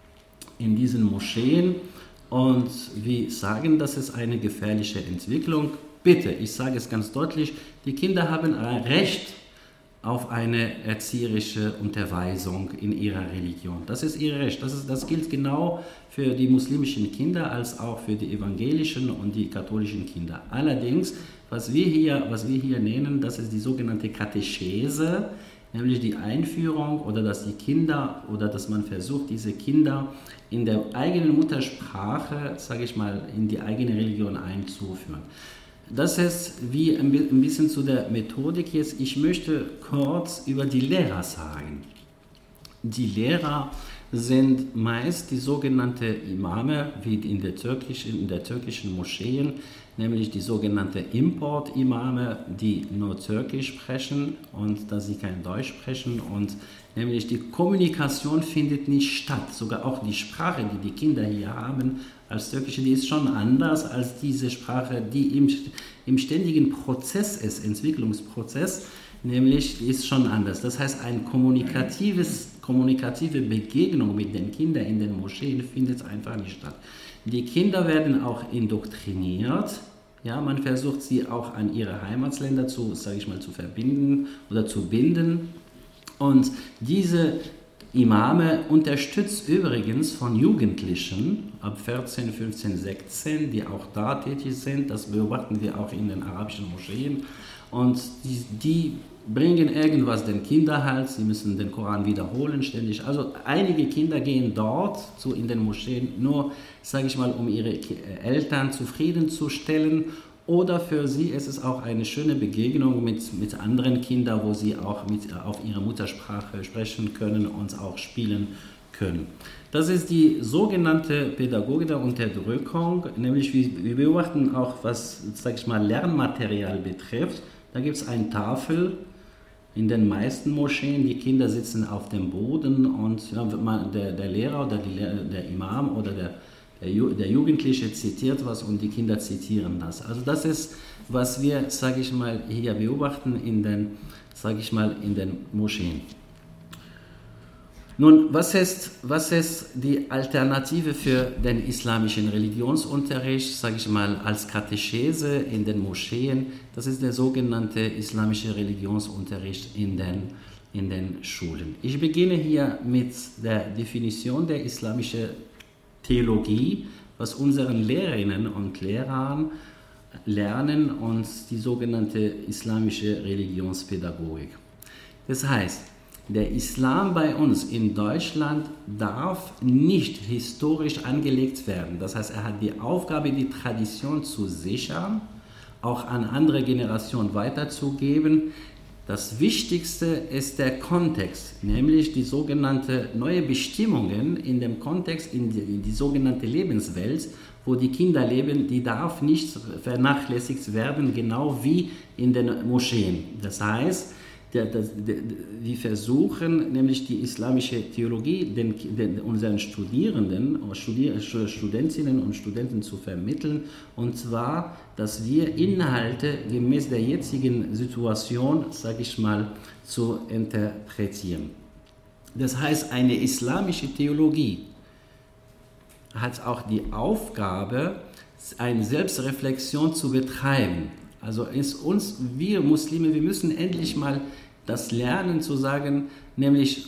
in diesen Moscheen und wir sagen, das ist eine gefährliche Entwicklung. Bitte, ich sage es ganz deutlich, die Kinder haben ein Recht auf eine erzieherische Unterweisung in ihrer Religion. Das ist ihr Recht. Das, ist, das gilt genau für die muslimischen Kinder als auch für die evangelischen und die katholischen Kinder. Allerdings, was wir hier, was wir hier nennen, das ist die sogenannte Katechese, nämlich die Einführung oder dass die Kinder oder dass man versucht, diese Kinder in der eigenen Muttersprache, sage ich mal, in die eigene Religion einzuführen. Das ist wie ein bisschen zu der Methodik jetzt. Ich möchte kurz über die Lehrer sagen. Die Lehrer sind meist die sogenannten Imame, wie in der türkischen, in der türkischen Moscheen, nämlich die sogenannten Import-Imame, die nur Türkisch sprechen und dass sie kein Deutsch sprechen und nämlich die Kommunikation findet nicht statt. Sogar auch die Sprache, die die Kinder hier haben, als Türkische, die ist schon anders als diese Sprache, die im, im ständigen Prozess ist, Entwicklungsprozess, nämlich ist schon anders. Das heißt, eine kommunikatives, kommunikative Begegnung mit den Kindern in den Moscheen findet einfach nicht statt. Die Kinder werden auch indoktriniert. Ja, man versucht sie auch an ihre Heimatländer zu, sage ich mal, zu verbinden oder zu binden. Und diese Imame unterstützt übrigens von Jugendlichen ab vierzehn, fünfzehn, sechzehn, die auch da tätig sind. Das beobachten wir auch in den arabischen Moscheen. und die, die bringen irgendwas den Kindern halt, sie müssen den Koran wiederholen ständig. Also einige Kinder gehen dort zu, in den Moscheen nur, sage ich mal, um ihre Eltern zufriedenzustellen. Oder für sie ist es auch eine schöne Begegnung mit, mit anderen Kindern, wo sie auch mit, auf ihre Muttersprache sprechen können und auch spielen können. Das ist die sogenannte Pädagogik der Unterdrückung, nämlich wir beobachten auch, was, sag ich mal, Lernmaterial betrifft. Da gibt es eine Tafel in den meisten Moscheen, die Kinder sitzen auf dem Boden und ja, der, der Lehrer oder die, der Imam oder der Der Jugendliche zitiert was und die Kinder zitieren das. Also das ist, was wir, sage ich mal, hier beobachten in den, sage ich mal, in den Moscheen. Nun, was ist, was ist die Alternative für den islamischen Religionsunterricht, sage ich mal, als Katechese in den Moscheen? Das ist der sogenannte islamische Religionsunterricht in den, in den Schulen. Ich beginne hier mit der Definition der islamischen Theologie, was unseren Lehrerinnen und Lehrern lernen, und die sogenannte islamische Religionspädagogik. Das heißt, der Islam bei uns in Deutschland darf nicht historisch angelegt werden. Das heißt, er hat die Aufgabe, die Tradition zu sichern, auch an andere Generationen weiterzugeben. Das Wichtigste ist der Kontext, nämlich die sogenannte neue Bestimmungen in dem Kontext, in die, in die sogenannte Lebenswelt, wo die Kinder leben, die darf nicht vernachlässigt werden, genau wie in den Moscheen. Das heißt, der, der, der, wir versuchen nämlich die islamische Theologie den, den, unseren Studierenden, Studier, Studentinnen und Studenten zu vermitteln, und zwar, dass wir Inhalte gemäß der jetzigen Situation, sage ich mal, zu interpretieren. Das heißt, eine islamische Theologie hat auch die Aufgabe, eine Selbstreflexion zu betreiben. Also ist uns, wir Muslime, wir müssen endlich mal das lernen zu sagen, nämlich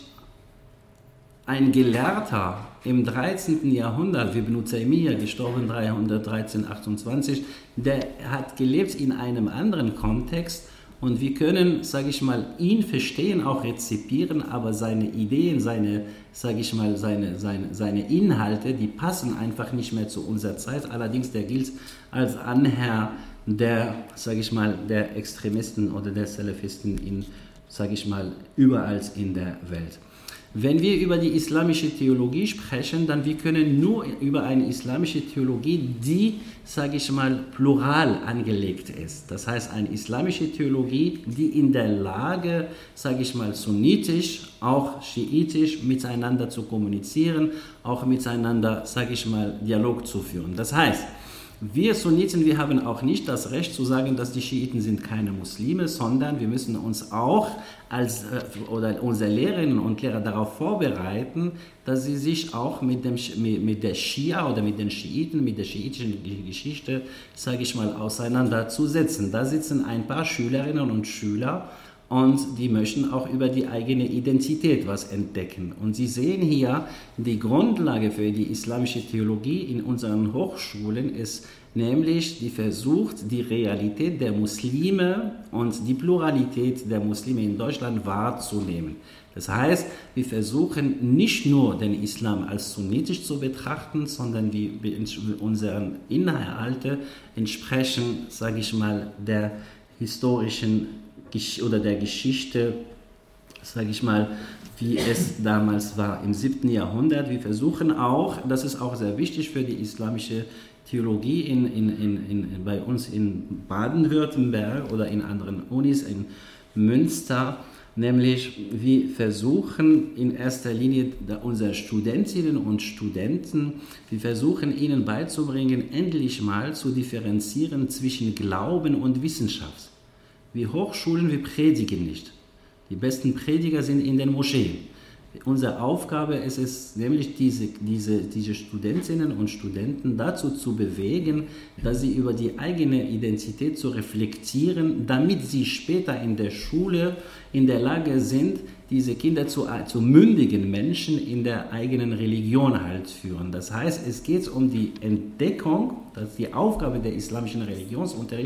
ein Gelehrter im dreizehnten Jahrhundert, wie Ibn Taymiyyah, gestorben dreihundertdreizehn, achtundzwanzig, der hat gelebt in einem anderen Kontext, und wir können, sage ich mal, ihn verstehen, auch rezipieren, aber seine Ideen, seine, sage ich mal, seine, seine, seine Inhalte, die passen einfach nicht mehr zu unserer Zeit. Allerdings, der gilt als Anhänger der, sage ich mal, der Extremisten oder der Salafisten in, sage ich mal, überall in der Welt. Wenn wir über die islamische Theologie sprechen, dann wir können nur über eine islamische Theologie, die, sage ich mal, plural angelegt ist. Das heißt, eine islamische Theologie, die in der Lage, sage ich mal, sunnitisch, auch schiitisch miteinander zu kommunizieren, auch miteinander, sage ich mal, Dialog zu führen. Das heißt, wir Sunniten, wir haben auch nicht das Recht zu sagen, dass die Schiiten sind keine Muslime, sondern wir müssen uns auch als, oder unsere Lehrerinnen und Lehrer darauf vorbereiten, dass sie sich auch mit, dem, mit der Schia oder mit den Schiiten, mit der schiitischen Geschichte, sage ich mal, auseinanderzusetzen. Da sitzen ein paar Schülerinnen und Schüler, und die möchten auch über die eigene Identität was entdecken. Und Sie sehen hier, die Grundlage für die islamische Theologie in unseren Hochschulen ist nämlich, die versucht, die Realität der Muslime und die Pluralität der Muslime in Deutschland wahrzunehmen. Das heißt, wir versuchen nicht nur den Islam als sunnitisch zu betrachten, sondern wir unseren Inhalte entsprechen, sage ich mal, der historischen oder der Geschichte, sage ich mal, wie es damals war im siebten Jahrhundert. Wir versuchen auch, das ist auch sehr wichtig für die islamische Theologie in, in, in, in, bei uns in Baden-Württemberg oder in anderen Unis, in Münster, nämlich wir versuchen in erster Linie unsere Studentinnen und Studenten, wir versuchen ihnen beizubringen, endlich mal zu differenzieren zwischen Glauben und Wissenschaft. Wir Hochschulen, wir predigen nicht. Die besten Prediger sind in den Moscheen. Unsere Aufgabe ist es nämlich, diese, diese, diese Studentinnen und Studenten dazu zu bewegen, dass sie über die eigene Identität zu reflektieren, damit sie später in der Schule in der Lage sind, diese Kinder zu, zu mündigen Menschen in der eigenen Religion halt führen. Das heißt, es geht um die Entdeckung, das ist die Aufgabe der islamischen Religionsunterricht,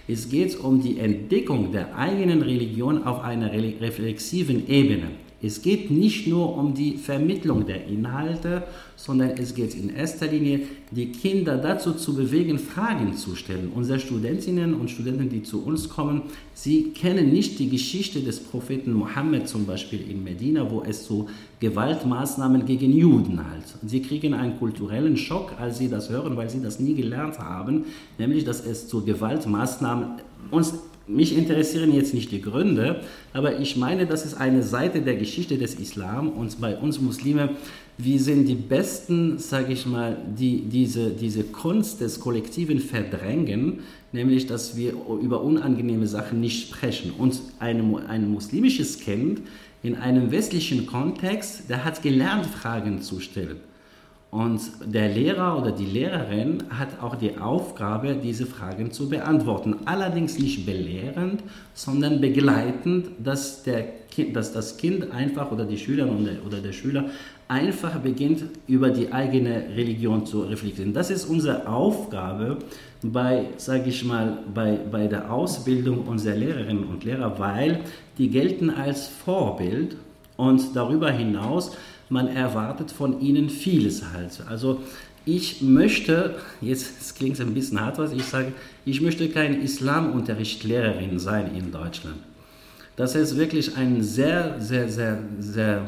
Es geht um die Entdeckung der eigenen Religion auf einer reflexiven Ebene. Es geht nicht nur um die Vermittlung der Inhalte, sondern es geht in erster Linie, die Kinder dazu zu bewegen, Fragen zu stellen. Unsere Studentinnen und Studenten, die zu uns kommen, sie kennen nicht die Geschichte des Propheten Mohammed zum Beispiel in Medina, wo es zu Gewaltmaßnahmen gegen Juden halt. Sie kriegen einen kulturellen Schock, als sie das hören, weil sie das nie gelernt haben, nämlich, dass es zu Gewaltmaßnahmen uns Mich interessieren jetzt nicht die Gründe, aber ich meine, das ist eine Seite der Geschichte des Islam und bei uns Muslime, wir sind die Besten, sage ich mal, die diese, diese Kunst des kollektiven Verdrängen, nämlich, dass wir über unangenehme Sachen nicht sprechen. Und ein, ein muslimisches Kind in einem westlichen Kontext, der hat gelernt, Fragen zu stellen. Und der Lehrer oder die Lehrerin hat auch die Aufgabe, diese Fragen zu beantworten. Allerdings nicht belehrend, sondern begleitend, dass, der kind, dass das Kind einfach oder die Schülerin oder, oder der Schüler einfach beginnt, über die eigene Religion zu reflektieren. Das ist unsere Aufgabe bei, sage ich mal, bei, bei der Ausbildung unserer Lehrerinnen und Lehrer, weil die gelten als Vorbild und darüber hinaus man erwartet von ihnen vieles halt. Also ich möchte, jetzt es klingt ein bisschen hart, was ich sage, ich möchte keine Islamunterrichtlehrerin sein in Deutschland. Das ist wirklich ein sehr, sehr, sehr, sehr,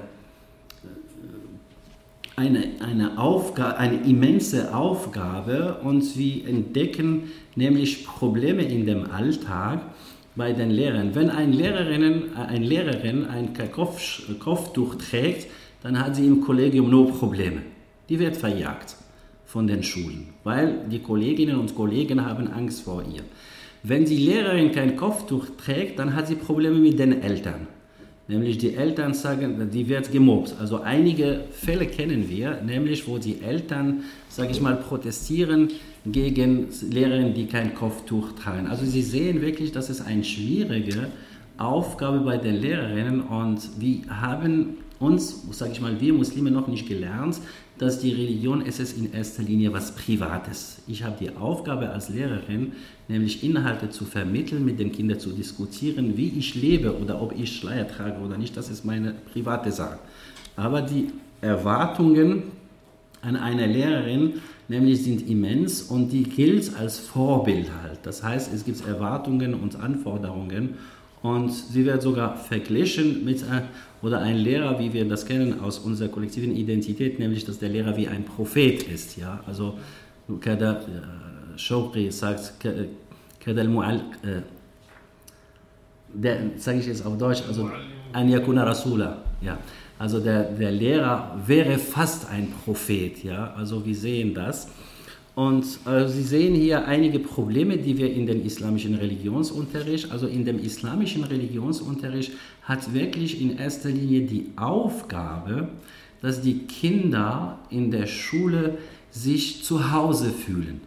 eine, eine, Aufgabe, eine immense Aufgabe und wir entdecken nämlich Probleme in dem Alltag bei den Lehrern. Wenn ein Lehrerinnen, eine Lehrerin ein Kopf, Kopftuch trägt, dann hat sie im Kollegium nur Probleme. Die wird verjagt von den Schulen, weil die Kolleginnen und Kollegen haben Angst vor ihr. Wenn die Lehrerin kein Kopftuch trägt, dann hat sie Probleme mit den Eltern. Nämlich die Eltern sagen, die wird gemobbt. Also einige Fälle kennen wir, nämlich wo die Eltern, sage ich mal, protestieren gegen Lehrerinnen, die kein Kopftuch tragen. Also sie sehen wirklich, dass es eine schwierige Aufgabe bei den Lehrerinnen und wir haben uns, sage ich mal, wir Muslime noch nicht gelernt, dass die Religion es ist in erster Linie was Privates. Ich habe die Aufgabe als Lehrerin, nämlich Inhalte zu vermitteln, mit den Kindern zu diskutieren, wie ich lebe oder ob ich Schleier trage oder nicht, das ist meine private Sache. Aber die Erwartungen an eine Lehrerin nämlich sind immens und die gilt als Vorbild halt. Das heißt, es gibt Erwartungen und Anforderungen und sie wird sogar verglichen mit einem, oder ein Lehrer, wie wir das kennen aus unserer kollektiven Identität, nämlich dass der Lehrer wie ein Prophet ist. Ja? Also Kada Shawqi sagt, Kada al-Mu'al, der sage ich jetzt auf Deutsch, also an yakuna rasula. Ja? Also der, der Lehrer wäre fast ein Prophet. Ja? Also wir sehen das. Und äh, Sie sehen hier einige Probleme, die wir in den islamischen Religionsunterricht, also in dem islamischen Religionsunterricht hat wirklich in erster Linie die Aufgabe, dass die Kinder in der Schule sich zu Hause fühlen.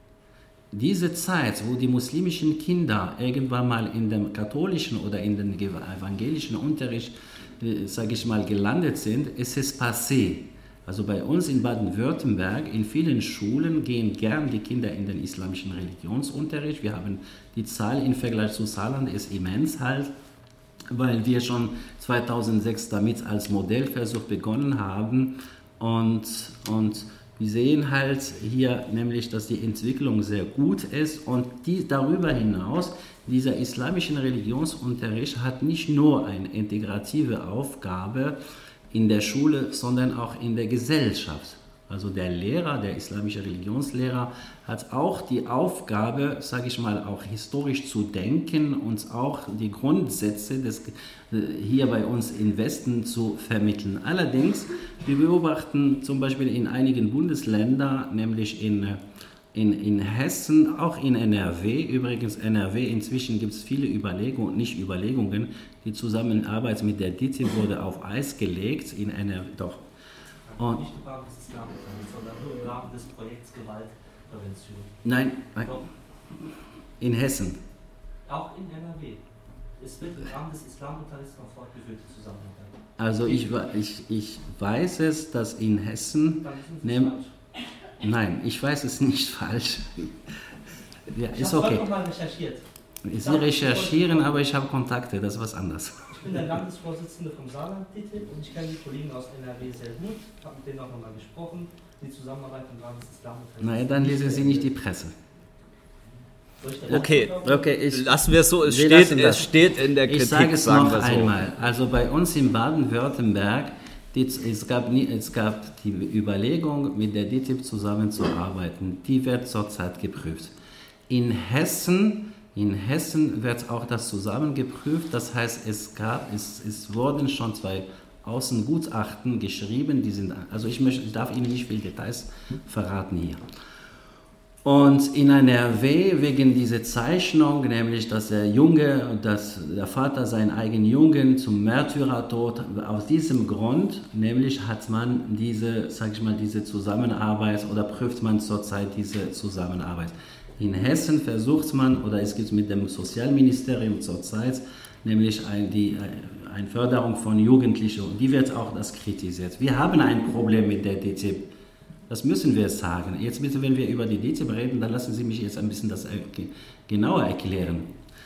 Diese Zeit, wo die muslimischen Kinder irgendwann mal in dem katholischen oder in dem evangelischen Unterricht, äh, sage ich mal, gelandet sind, ist es passé. Also bei uns in Baden-Württemberg, in vielen Schulen gehen gern die Kinder in den islamischen Religionsunterricht. Wir haben die Zahl im Vergleich zu Saarland ist immens halt, weil wir schon zweitausendsechs damit als Modellversuch begonnen haben. Und, und wir sehen halt hier nämlich, dass die Entwicklung sehr gut ist und die, darüber hinaus, dieser islamische Religionsunterricht hat nicht nur eine integrative Aufgabe, in der Schule, sondern auch in der Gesellschaft. Also der Lehrer, der islamische Religionslehrer, hat auch die Aufgabe, sage ich mal, auch historisch zu denken und auch die Grundsätze des, hier bei uns im Westen zu vermitteln. Allerdings, wir beobachten zum Beispiel in einigen Bundesländern, nämlich in In, in Hessen, auch in N R W, übrigens N R W, inzwischen gibt es viele Überlegungen, nicht Überlegungen, die Zusammenarbeit mit der D I T I wurde auf Eis gelegt, in N R W, doch. Und nicht im Rahmen des Islamunterrichts, sondern nur im Rahmen des Projekts Gewaltprävention. Nein, nein, in Hessen. Auch in N R W. Es wird im Rahmen des Islamunterrichts noch fortgeführt, die Zusammenarbeit. Also ich, ich, ich weiß es, dass in Hessen... Nein, ich weiß es nicht falsch. Ja, ist okay. Ich habe mal recherchiert. Sie recherchieren, aber ich habe Kontakte, das ist was anderes. Ich bin der Landesvorsitzende vom Saarland D T I B und ich kenne die Kollegen aus N R W sehr gut, habe mit denen auch nochmal gesprochen, die Zusammenarbeit im Rahmen des Islamfestes. Naja, dann lesen Sie nicht die Presse. Okay, okay ich, lassen wir es so, es steht, es steht in der Kritik. Ich sage es noch so. einmal, also bei uns in Baden-Württemberg, es gab, nie, es gab die Überlegung, mit der D T I B zusammenzuarbeiten, die wird zurzeit geprüft. In Hessen, in Hessen wird auch das zusammen geprüft, das heißt, es, gab, es, es wurden schon zwei Außengutachten geschrieben, die sind, also ich, möchte, ich darf Ihnen nicht viele Details verraten hier. Und in N R W wegen dieser Zeichnung, nämlich dass der Junge, dass der Vater seinen eigenen Jungen zum Märtyrertod, aus diesem Grund, nämlich hat man diese, sag ich mal, diese Zusammenarbeit oder prüft man zurzeit diese Zusammenarbeit. In Hessen versucht man, oder es gibt mit dem Sozialministerium zurzeit, nämlich ein, die, eine Förderung von Jugendlichen, und die wird auch das kritisiert. Wir haben ein Problem mit der D T I B. Das müssen wir sagen. Jetzt bitte, wenn wir über die D T I B reden, dann lassen Sie mich jetzt ein bisschen das genauer erklären.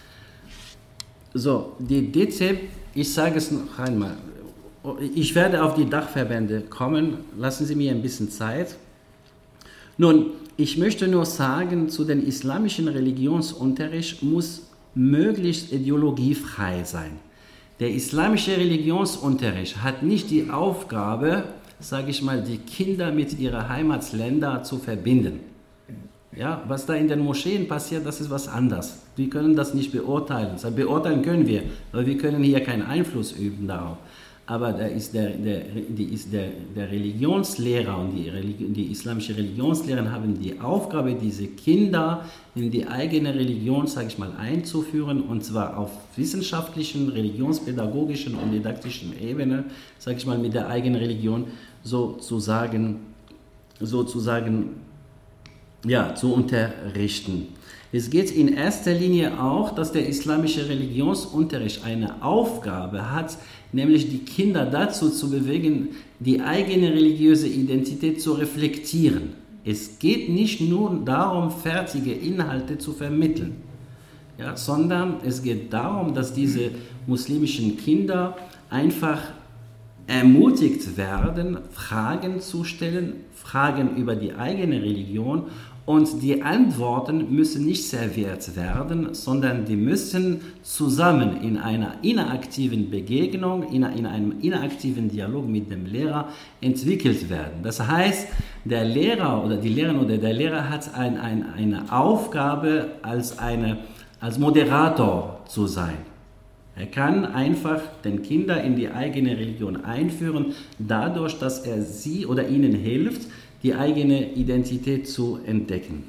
So, die D T I B, ich sage es noch einmal, ich werde auf die Dachverbände kommen, lassen Sie mir ein bisschen Zeit. Nun, ich möchte nur sagen, zu dem islamischen Religionsunterricht muss möglichst ideologiefrei sein. Der islamische Religionsunterricht hat nicht die Aufgabe, sage ich mal, die Kinder mit ihren Heimatländern zu verbinden. Ja, was da in den Moscheen passiert, das ist was anderes. Wir können das nicht beurteilen. Das beurteilen können wir, aber wir können hier keinen Einfluss üben darauf. Aber da ist der, der, die ist der, der Religionslehrer und die, Religi- die islamische Religionslehrer haben die Aufgabe, diese Kinder in die eigene Religion, sage ich mal, einzuführen, und zwar auf wissenschaftlichen, religionspädagogischen und didaktischen Ebene, sage ich mal, mit der eigenen Religion sozusagen, sozusagen ja, zu unterrichten. Es geht in erster Linie auch, dass der islamische Religionsunterricht eine Aufgabe hat, nämlich die Kinder dazu zu bewegen, die eigene religiöse Identität zu reflektieren. Es geht nicht nur darum, fertige Inhalte zu vermitteln, ja, sondern es geht darum, dass diese muslimischen Kinder einfach ermutigt werden, Fragen zu stellen, Fragen über die eigene Religion, und die Antworten müssen nicht serviert werden, sondern die müssen zusammen in einer interaktiven Begegnung, in einem interaktiven Dialog mit dem Lehrer entwickelt werden. Das heißt, der Lehrer oder die Lehrerin oder der Lehrer hat ein, ein, eine Aufgabe, als, eine, als Moderator zu sein. Er kann einfach den Kindern in die eigene Religion einführen, dadurch, dass er sie oder ihnen hilft, die eigene Identität zu entdecken.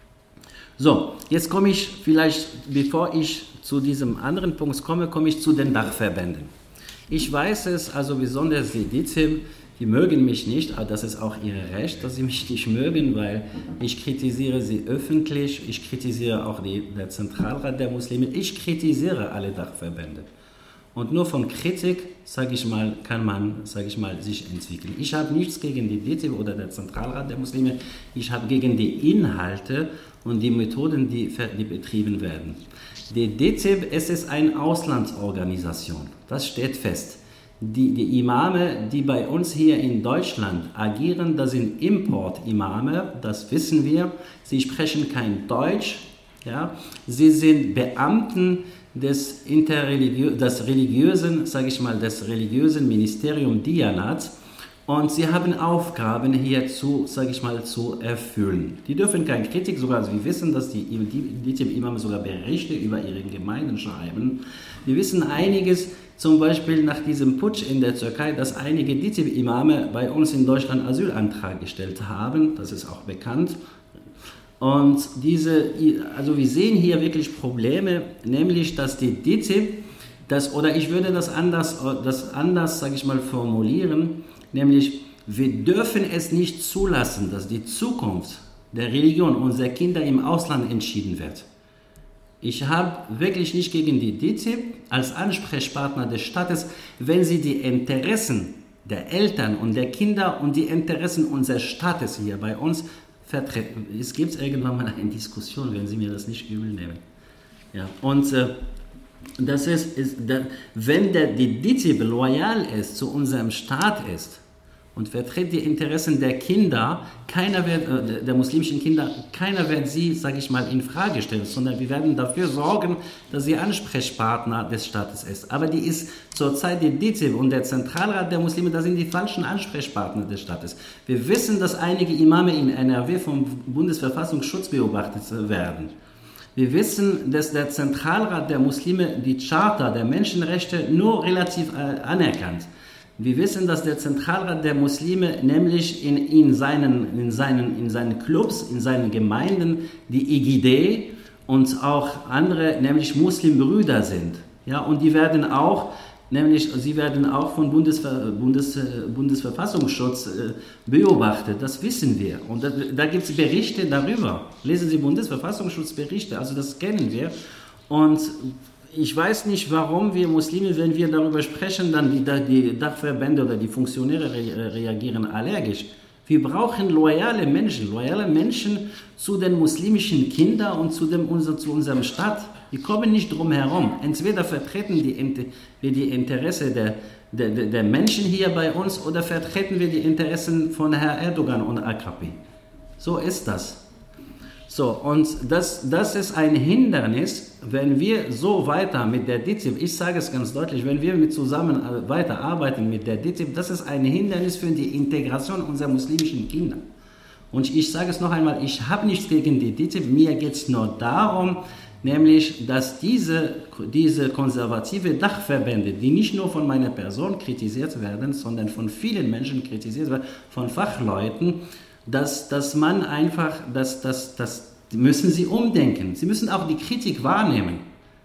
So, jetzt komme ich vielleicht, bevor ich zu diesem anderen Punkt komme, komme ich zu den Dachverbänden. Ich weiß es, also besonders die D T I B, die mögen mich nicht, aber das ist auch ihr Recht, dass sie mich nicht mögen, weil ich kritisiere sie öffentlich, ich kritisiere auch die, der Zentralrat der Muslime, ich kritisiere alle Dachverbände. Und nur von Kritik, sage ich mal, kann man, sage ich mal, sich entwickeln. Ich habe nichts gegen die D T I B oder der Zentralrat der Muslime, ich habe gegen die Inhalte und die Methoden, die, die betrieben werden. Die D T I B, es ist eine Auslandsorganisation, das steht fest. Die, die Imame, die bei uns hier in Deutschland agieren, das sind Import-Imame, das wissen wir. Sie sprechen kein Deutsch, ja. Sie sind Beamten des, interreligiö- des religiösen, sage ich mal, des religiösen Ministerium Diyanat, und sie haben Aufgaben hierzu, sage ich mal, zu erfüllen. Die dürfen keine Kritik, sogar also wir wissen, dass die, die, die, die Imame sogar Berichte über ihre Gemeinden schreiben. Wir wissen einiges, zum Beispiel nach diesem Putsch in der Türkei, dass einige D T I B-Imame bei uns in Deutschland Asylantrag gestellt haben, das ist auch bekannt. Und diese, also wir sehen hier wirklich Probleme, nämlich dass die D T I B, das, oder ich würde das anders, das anders, sage ich mal, formulieren, nämlich wir dürfen es nicht zulassen, dass die Zukunft der Religion unserer Kinder im Ausland entschieden wird. Ich habe wirklich nicht gegen die D T I B als Ansprechpartner des Staates, wenn sie die Interessen der Eltern und der Kinder und die Interessen unseres Staates hier bei uns vertreten. Es gibt irgendwann mal eine Diskussion, wenn Sie mir das nicht übel nehmen. Ja, und äh, das ist, ist der, wenn der, die D I T I B loyal ist, zu unserem Staat ist und vertritt die Interessen der Kinder, keiner wird, äh, der muslimischen Kinder, keiner wird sie, sage ich mal, in Frage stellen, sondern wir werden dafür sorgen, dass sie Ansprechpartner des Staates ist. Aber die ist zurzeit die D I T I B und der Zentralrat der Muslime, das sind die falschen Ansprechpartner des Staates. Wir wissen, dass einige Imame in N R W vom Bundesverfassungsschutz beobachtet werden. Wir wissen, dass der Zentralrat der Muslime die Charta der Menschenrechte nur relativ äh, anerkannt. Wir wissen, dass der Zentralrat der Muslime nämlich in, in, seinen, in, seinen, in seinen Clubs, in seinen Gemeinden die I G D und auch andere, nämlich Muslimbrüder sind. Ja, und die werden auch, nämlich sie werden auch vom Bundesver, Bundes, Bundesverfassungsschutz äh, beobachtet, das wissen wir. Und da, da gibt es Berichte darüber. Lesen Sie Bundesverfassungsschutzberichte, also das kennen wir. Und ich weiß nicht, warum wir Muslime, wenn wir darüber sprechen, dann die, die Dachverbände oder die Funktionäre re, reagieren allergisch. Wir brauchen loyale Menschen, loyale Menschen zu den muslimischen Kindern und zu, dem, unser, zu unserem Staat. Die kommen nicht drum herum. Entweder vertreten die, wir die Interessen der, der, der Menschen hier bei uns oder vertreten wir die Interessen von Herrn Erdogan und A K P. So ist das. So, und das, das ist ein Hindernis, wenn wir so weiter mit der D I T I B, ich sage es ganz deutlich, wenn wir mit zusammen weiterarbeiten mit der D I T I B, das ist ein Hindernis für die Integration unserer muslimischen Kinder. Und ich sage es noch einmal, ich habe nichts gegen die D I T I B, mir geht es nur darum, nämlich, dass diese, diese konservative Dachverbände, die nicht nur von meiner Person kritisiert werden, sondern von vielen Menschen kritisiert werden, von Fachleuten, dass, dass man einfach, dass, dass, dass, müssen sie umdenken. Sie müssen auch die Kritik wahrnehmen.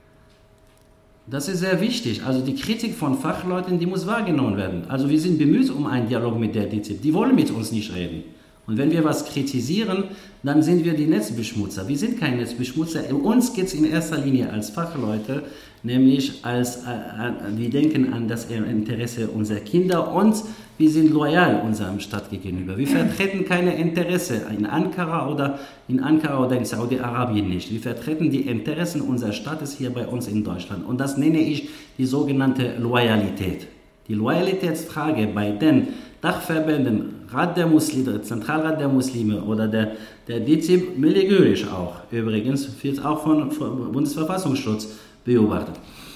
Das ist sehr wichtig. Also die Kritik von Fachleuten, die muss wahrgenommen werden. Also wir sind bemüht um einen Dialog mit der D I T I B. Die wollen mit uns nicht reden. Und wenn wir was kritisieren, dann sind wir die Netzbeschmutzer. Wir sind kein Netzbeschmutzer. Uns geht es in erster Linie als Fachleute, nämlich als, äh, wir denken an das Interesse unserer Kinder und wir sind loyal unserem Staat gegenüber. Wir vertreten keine Interesse in Ankara oder in Ankara oder in Saudi-Arabien nicht. Wir vertreten die Interessen unseres Staates hier bei uns in Deutschland. Und das nenne ich die sogenannte Loyalität. Die Loyalitätsfrage bei den Dachverbänden, Rat der Muslime, Zentralrat der Muslime oder der, der D I T I B, militärisch auch, übrigens, wird auch von, von Bundesverfassungsschutz beobachtet.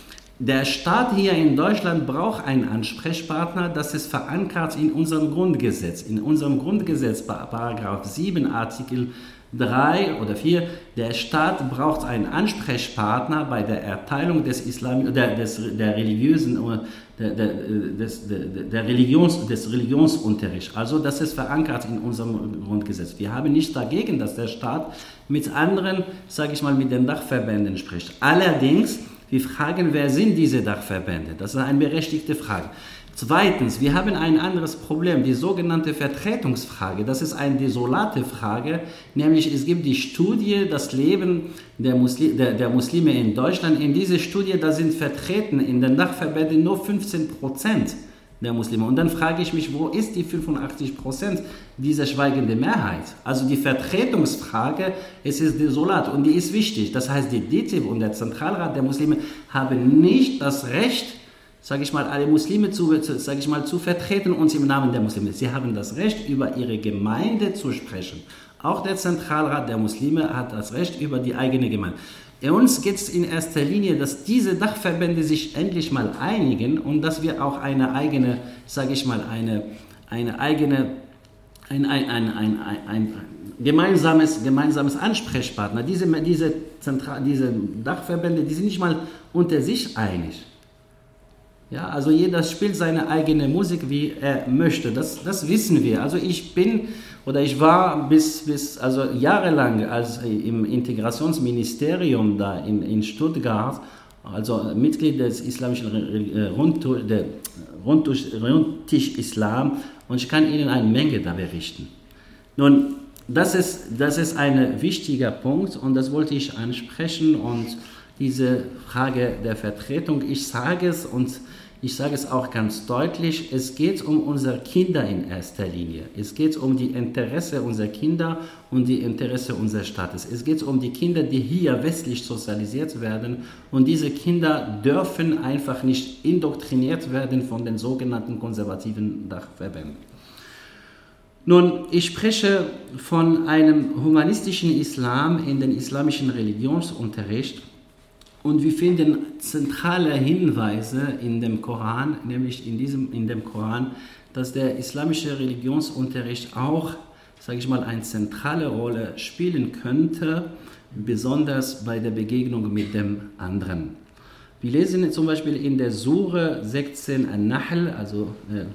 Der Staat hier in Deutschland braucht einen Ansprechpartner, das ist verankert in unserem Grundgesetz. In unserem Grundgesetz, Paragraph sieben, Artikel drei oder vier, der Staat braucht einen Ansprechpartner bei der Erteilung des Islam, der, des, der religiösen, der, der, des, der, der Religions, des Religionsunterrichts. Also das ist verankert in unserem Grundgesetz. Wir haben nichts dagegen, dass der Staat mit anderen, sage ich mal, mit den Dachverbänden spricht. Allerdings, wir fragen, wer sind diese Dachverbände? Das ist eine berechtigte Frage. Zweitens, wir haben ein anderes Problem, die sogenannte Vertretungsfrage. Das ist eine desolate Frage, nämlich es gibt die Studie, das Leben der, Muslim, der, der Muslime in Deutschland. In dieser Studie, da sind vertreten in den Dachverbänden nur fünfzehn Prozent der Muslime. Und dann frage ich mich, wo ist die fünfundachtzig Prozent dieser schweigende Mehrheit? Also die Vertretungsfrage, es ist desolat und die ist wichtig. Das heißt, die D I T I B und der Zentralrat der Muslime haben nicht das Recht, sage ich mal, alle Muslime zu, sage ich mal, zu vertreten uns im Namen der Muslime. Sie haben das Recht, über ihre Gemeinde zu sprechen. Auch der Zentralrat der Muslime hat das Recht über die eigene Gemeinde. Uns geht es in erster Linie, dass diese Dachverbände sich endlich mal einigen und dass wir auch eine eigene, sage ich mal, eine, eine eigene, ein, ein, ein, ein, ein, ein gemeinsames, gemeinsames Ansprechpartner. Diese, diese, Zentral, diese Dachverbände, die sind nicht mal unter sich einig. Ja, also jeder spielt seine eigene Musik, wie er möchte. Das, das wissen wir. Also ich bin oder ich war bis, bis also jahrelang als im Integrationsministerium da in, in Stuttgart, also Mitglied des islamischen Rundtisch, der Rundtisch Islam, und ich kann Ihnen eine Menge da berichten. Nun, das ist, das ist ein wichtiger Punkt und das wollte ich ansprechen und diese Frage der Vertretung, ich sage es und Ich sage es auch ganz deutlich, es geht um unsere Kinder in erster Linie. Es geht um die Interesse unserer Kinder und die Interesse unseres Staates. Es geht um die Kinder, die hier westlich sozialisiert werden, und diese Kinder dürfen einfach nicht indoktriniert werden von den sogenannten konservativen Dachverbänden. Nun, ich spreche von einem humanistischen Islam in den islamischen Religionsunterricht. Und wir finden zentrale Hinweise in dem Koran, nämlich in, diesem, in dem Koran, dass der islamische Religionsunterricht auch, sage ich mal, eine zentrale Rolle spielen könnte, besonders bei der Begegnung mit dem anderen. Wir lesen zum Beispiel in der Sure sechzehn An-Nahl, also äh,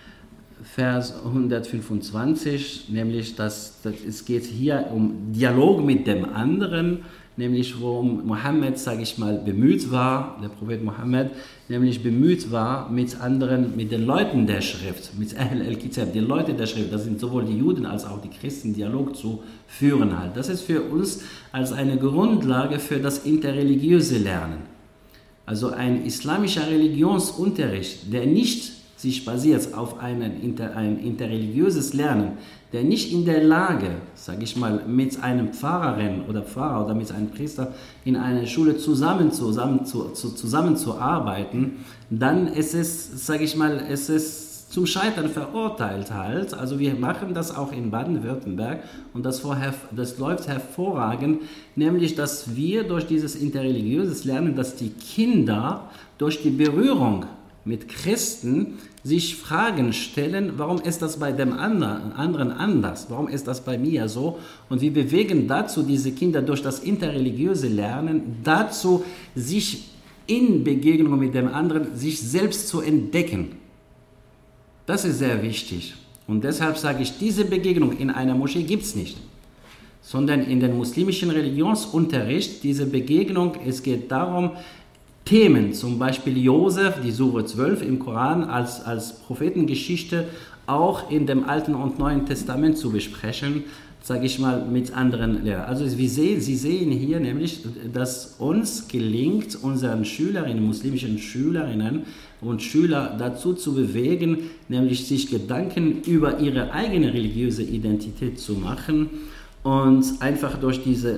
Vers hundertfünfundzwanzig, nämlich dass, dass es geht hier um Dialog mit dem anderen, nämlich worum Mohammed, sage ich mal, bemüht war, der Prophet Mohammed, nämlich bemüht war, mit anderen, mit den Leuten der Schrift, mit Ahl al-Kitab, die Leute der Schrift, das sind sowohl die Juden als auch die Christen, Dialog zu führen halt. Das ist für uns als eine Grundlage für das interreligiöse Lernen. Also ein islamischer Religionsunterricht, der nicht sich basiert auf einen inter, ein interreligiöses Lernen, der nicht in der Lage, sage ich mal, mit einem Pfarrerin oder Pfarrer oder mit einem Priester in einer Schule zusammen, zusammen, zu, zu, zusammenzuarbeiten, dann ist es, sage ich mal, es ist zum Scheitern verurteilt halt. Also wir machen das auch in Baden-Württemberg und das, vorher, das läuft hervorragend, nämlich dass wir durch dieses interreligiöses Lernen, dass die Kinder durch die Berührung mit Christen sich Fragen stellen, warum ist das bei dem anderen anders, warum ist das bei mir so, und wir bewegen dazu diese Kinder durch das interreligiöse Lernen dazu, sich in Begegnung mit dem anderen, sich selbst zu entdecken. Das ist sehr wichtig, und deshalb sage ich, diese Begegnung in einer Moschee gibt es nicht, sondern in den muslimischen Religionsunterricht, diese Begegnung, es geht darum, Themen, zum Beispiel Josef, die Sure zwölf im Koran, als, als Prophetengeschichte auch in dem Alten und Neuen Testament zu besprechen, sage ich mal, mit anderen Lehrern. Also wir sehen, Sie sehen hier nämlich, dass uns gelingt, unseren Schülerinnen, muslimischen Schülerinnen und Schüler dazu zu bewegen, nämlich sich Gedanken über ihre eigene religiöse Identität zu machen und einfach durch diese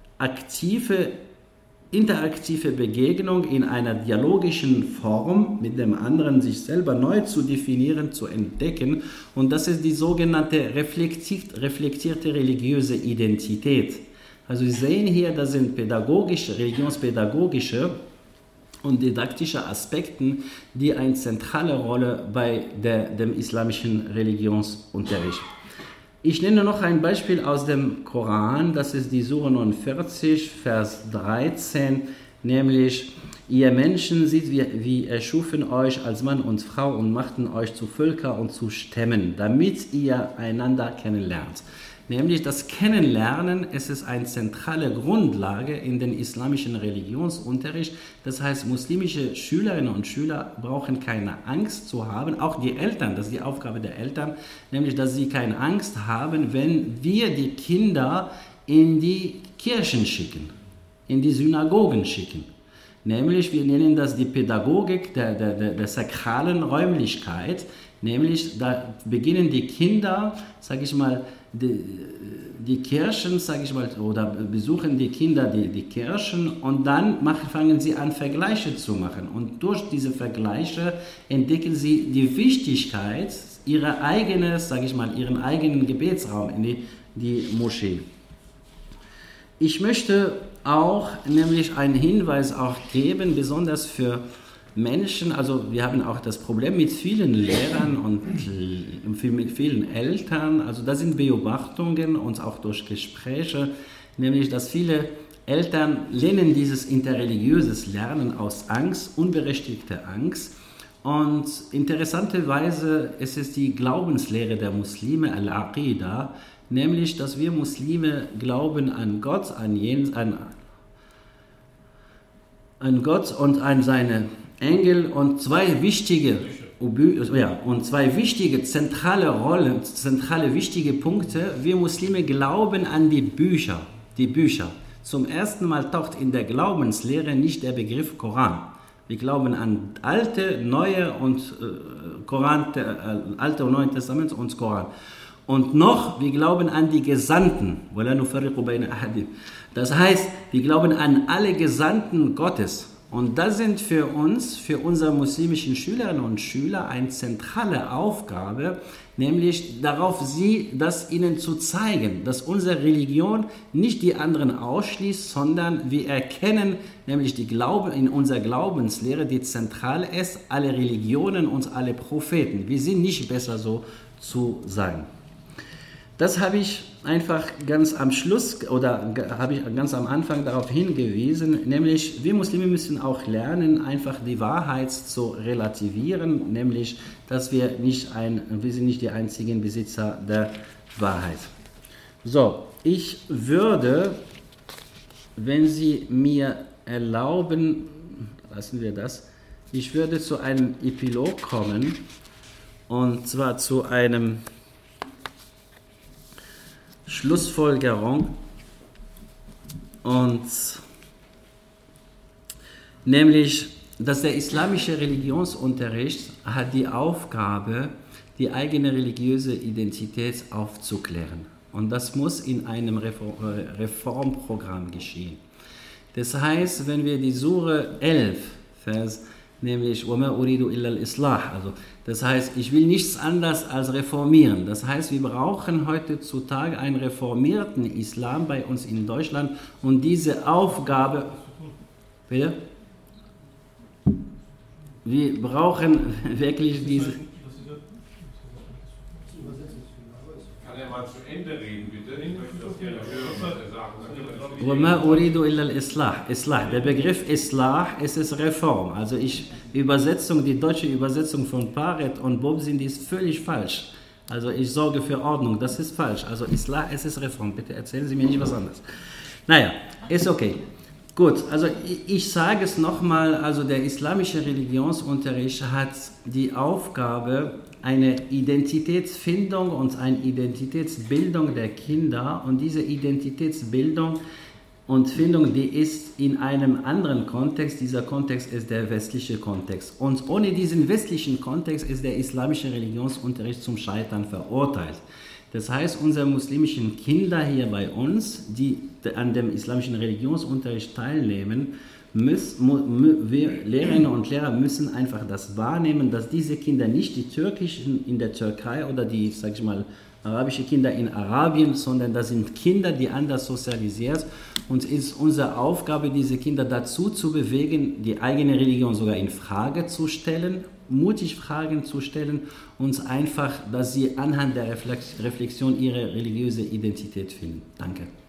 aktive interaktive Begegnung in einer dialogischen Form mit dem anderen sich selber neu zu definieren, zu entdecken. Und das ist die sogenannte reflektierte religiöse Identität. Also Sie sehen hier, das sind pädagogische, religionspädagogische und didaktische Aspekte, die eine zentrale Rolle bei der, dem islamischen Religionsunterricht. Ich nenne noch ein Beispiel aus dem Koran, das ist die Sure neunundvierzig, Vers dreizehn, nämlich: Ihr Menschen seht, wie, wie erschufen euch als Mann und Frau und machten euch zu Völkern und zu Stämmen, damit ihr einander kennenlernt. Nämlich das Kennenlernen, es ist eine zentrale Grundlage in den islamischen Religionsunterricht. Das heißt, muslimische Schülerinnen und Schüler brauchen keine Angst zu haben, auch die Eltern, das ist die Aufgabe der Eltern, nämlich, dass sie keine Angst haben, wenn wir die Kinder in die Kirchen schicken, in die Synagogen schicken. Nämlich, wir nennen das die Pädagogik der, der, der, der sakralen Räumlichkeit, nämlich da beginnen die Kinder, sage ich mal, Die, die Kirchen, sage ich mal, oder besuchen die Kinder die, die Kirchen und dann machen, fangen sie an, Vergleiche zu machen. Und durch diese Vergleiche entdecken sie die Wichtigkeit ihrer eigenen, sage ich mal, ihren eigenen Gebetsraum in die, die Moschee. Ich möchte auch nämlich einen Hinweis auch geben, besonders für Menschen, also wir haben auch das Problem mit vielen Lehrern und mit vielen Eltern, also das sind Beobachtungen und auch durch Gespräche, nämlich dass viele Eltern lehnen dieses interreligiöses Lernen aus Angst, unberechtigte Angst, und interessanterweise ist es die Glaubenslehre der Muslime, Al-Aqida, nämlich dass wir Muslime glauben an Gott, an, Jens, an, an Gott und an seine Engel und zwei wichtige, ja, und zwei wichtige zentrale Rollen, zentrale wichtige Punkte. Wir Muslime glauben an die Bücher, die Bücher. Zum ersten Mal taucht in der Glaubenslehre nicht der Begriff Koran. Wir glauben an alte, neue und äh, Koran, äh, alte und neue Testament und Koran. Und noch, wir glauben an die Gesandten. Das heißt, wir glauben an alle Gesandten Gottes. Und das sind für uns, für unsere muslimischen Schülerinnen und Schüler, eine zentrale Aufgabe, nämlich darauf, sie, das ihnen zu zeigen, dass unsere Religion nicht die anderen ausschließt, sondern wir erkennen, nämlich die Glaube, in unserer Glaubenslehre, die zentral ist, alle Religionen und alle Propheten. Wir sind nicht besser so zu sein. Das habe ich einfach ganz am Schluss oder habe ich ganz am Anfang darauf hingewiesen, nämlich wir Muslime müssen auch lernen, einfach die Wahrheit zu relativieren, nämlich, dass wir nicht ein, wir sind nicht die einzigen Besitzer der Wahrheit. So, ich würde, wenn Sie mir erlauben, lassen wir das, ich würde zu einem Epilog kommen, und zwar zu einem Schlussfolgerung, und nämlich, dass der islamische Religionsunterricht hat die Aufgabe, die eigene religiöse Identität aufzuklären. Und das muss in einem Reformprogramm geschehen. Das heißt, wenn wir die Sure elf, Vers, nämlich وَمَا أُرِيدُ إِلَّا الْإِصْلَاحِ, also das heißt, ich will nichts anderes als reformieren. Das heißt, wir brauchen heutzutage einen reformierten Islam bei uns in Deutschland, und diese Aufgabe, bitte? Wir brauchen wirklich diese... Kann er mal zu Ende reden, bitte? Ich möchte das gerne hören, وَمَا أُرِيدُ إِلَّا الْإِصْلَاحِ. Islah. Der Begriff Islah ist es Reform. Also ich, Übersetzung, die deutsche Übersetzung von Paret und Bobsin, die ist völlig falsch. Also ich sorge für Ordnung, das ist falsch. Also Islah, es ist Reform. Bitte erzählen Sie mir nicht was anderes. Naja, ist okay. Gut, also ich, ich sage es nochmal, also der islamische Religionsunterricht hat die Aufgabe, eine Identitätsfindung und eine Identitätsbildung der Kinder, und diese Identitätsbildung und Findung, die ist in einem anderen Kontext. Dieser Kontext ist der westliche Kontext. Und ohne diesen westlichen Kontext ist der islamische Religionsunterricht zum Scheitern verurteilt. Das heißt, unsere muslimischen Kinder hier bei uns, die an dem islamischen Religionsunterricht teilnehmen, müssen, wir Lehrerinnen und Lehrer müssen einfach das wahrnehmen, dass diese Kinder nicht die türkischen in der Türkei oder die, sag ich mal, arabische Kinder in Arabien, sondern das sind Kinder, die anders sozialisiert, und es ist unsere Aufgabe, diese Kinder dazu zu bewegen, die eigene Religion sogar in Frage zu stellen, mutig Fragen zu stellen, und einfach, dass sie anhand der Reflexion ihre religiöse Identität finden. Danke.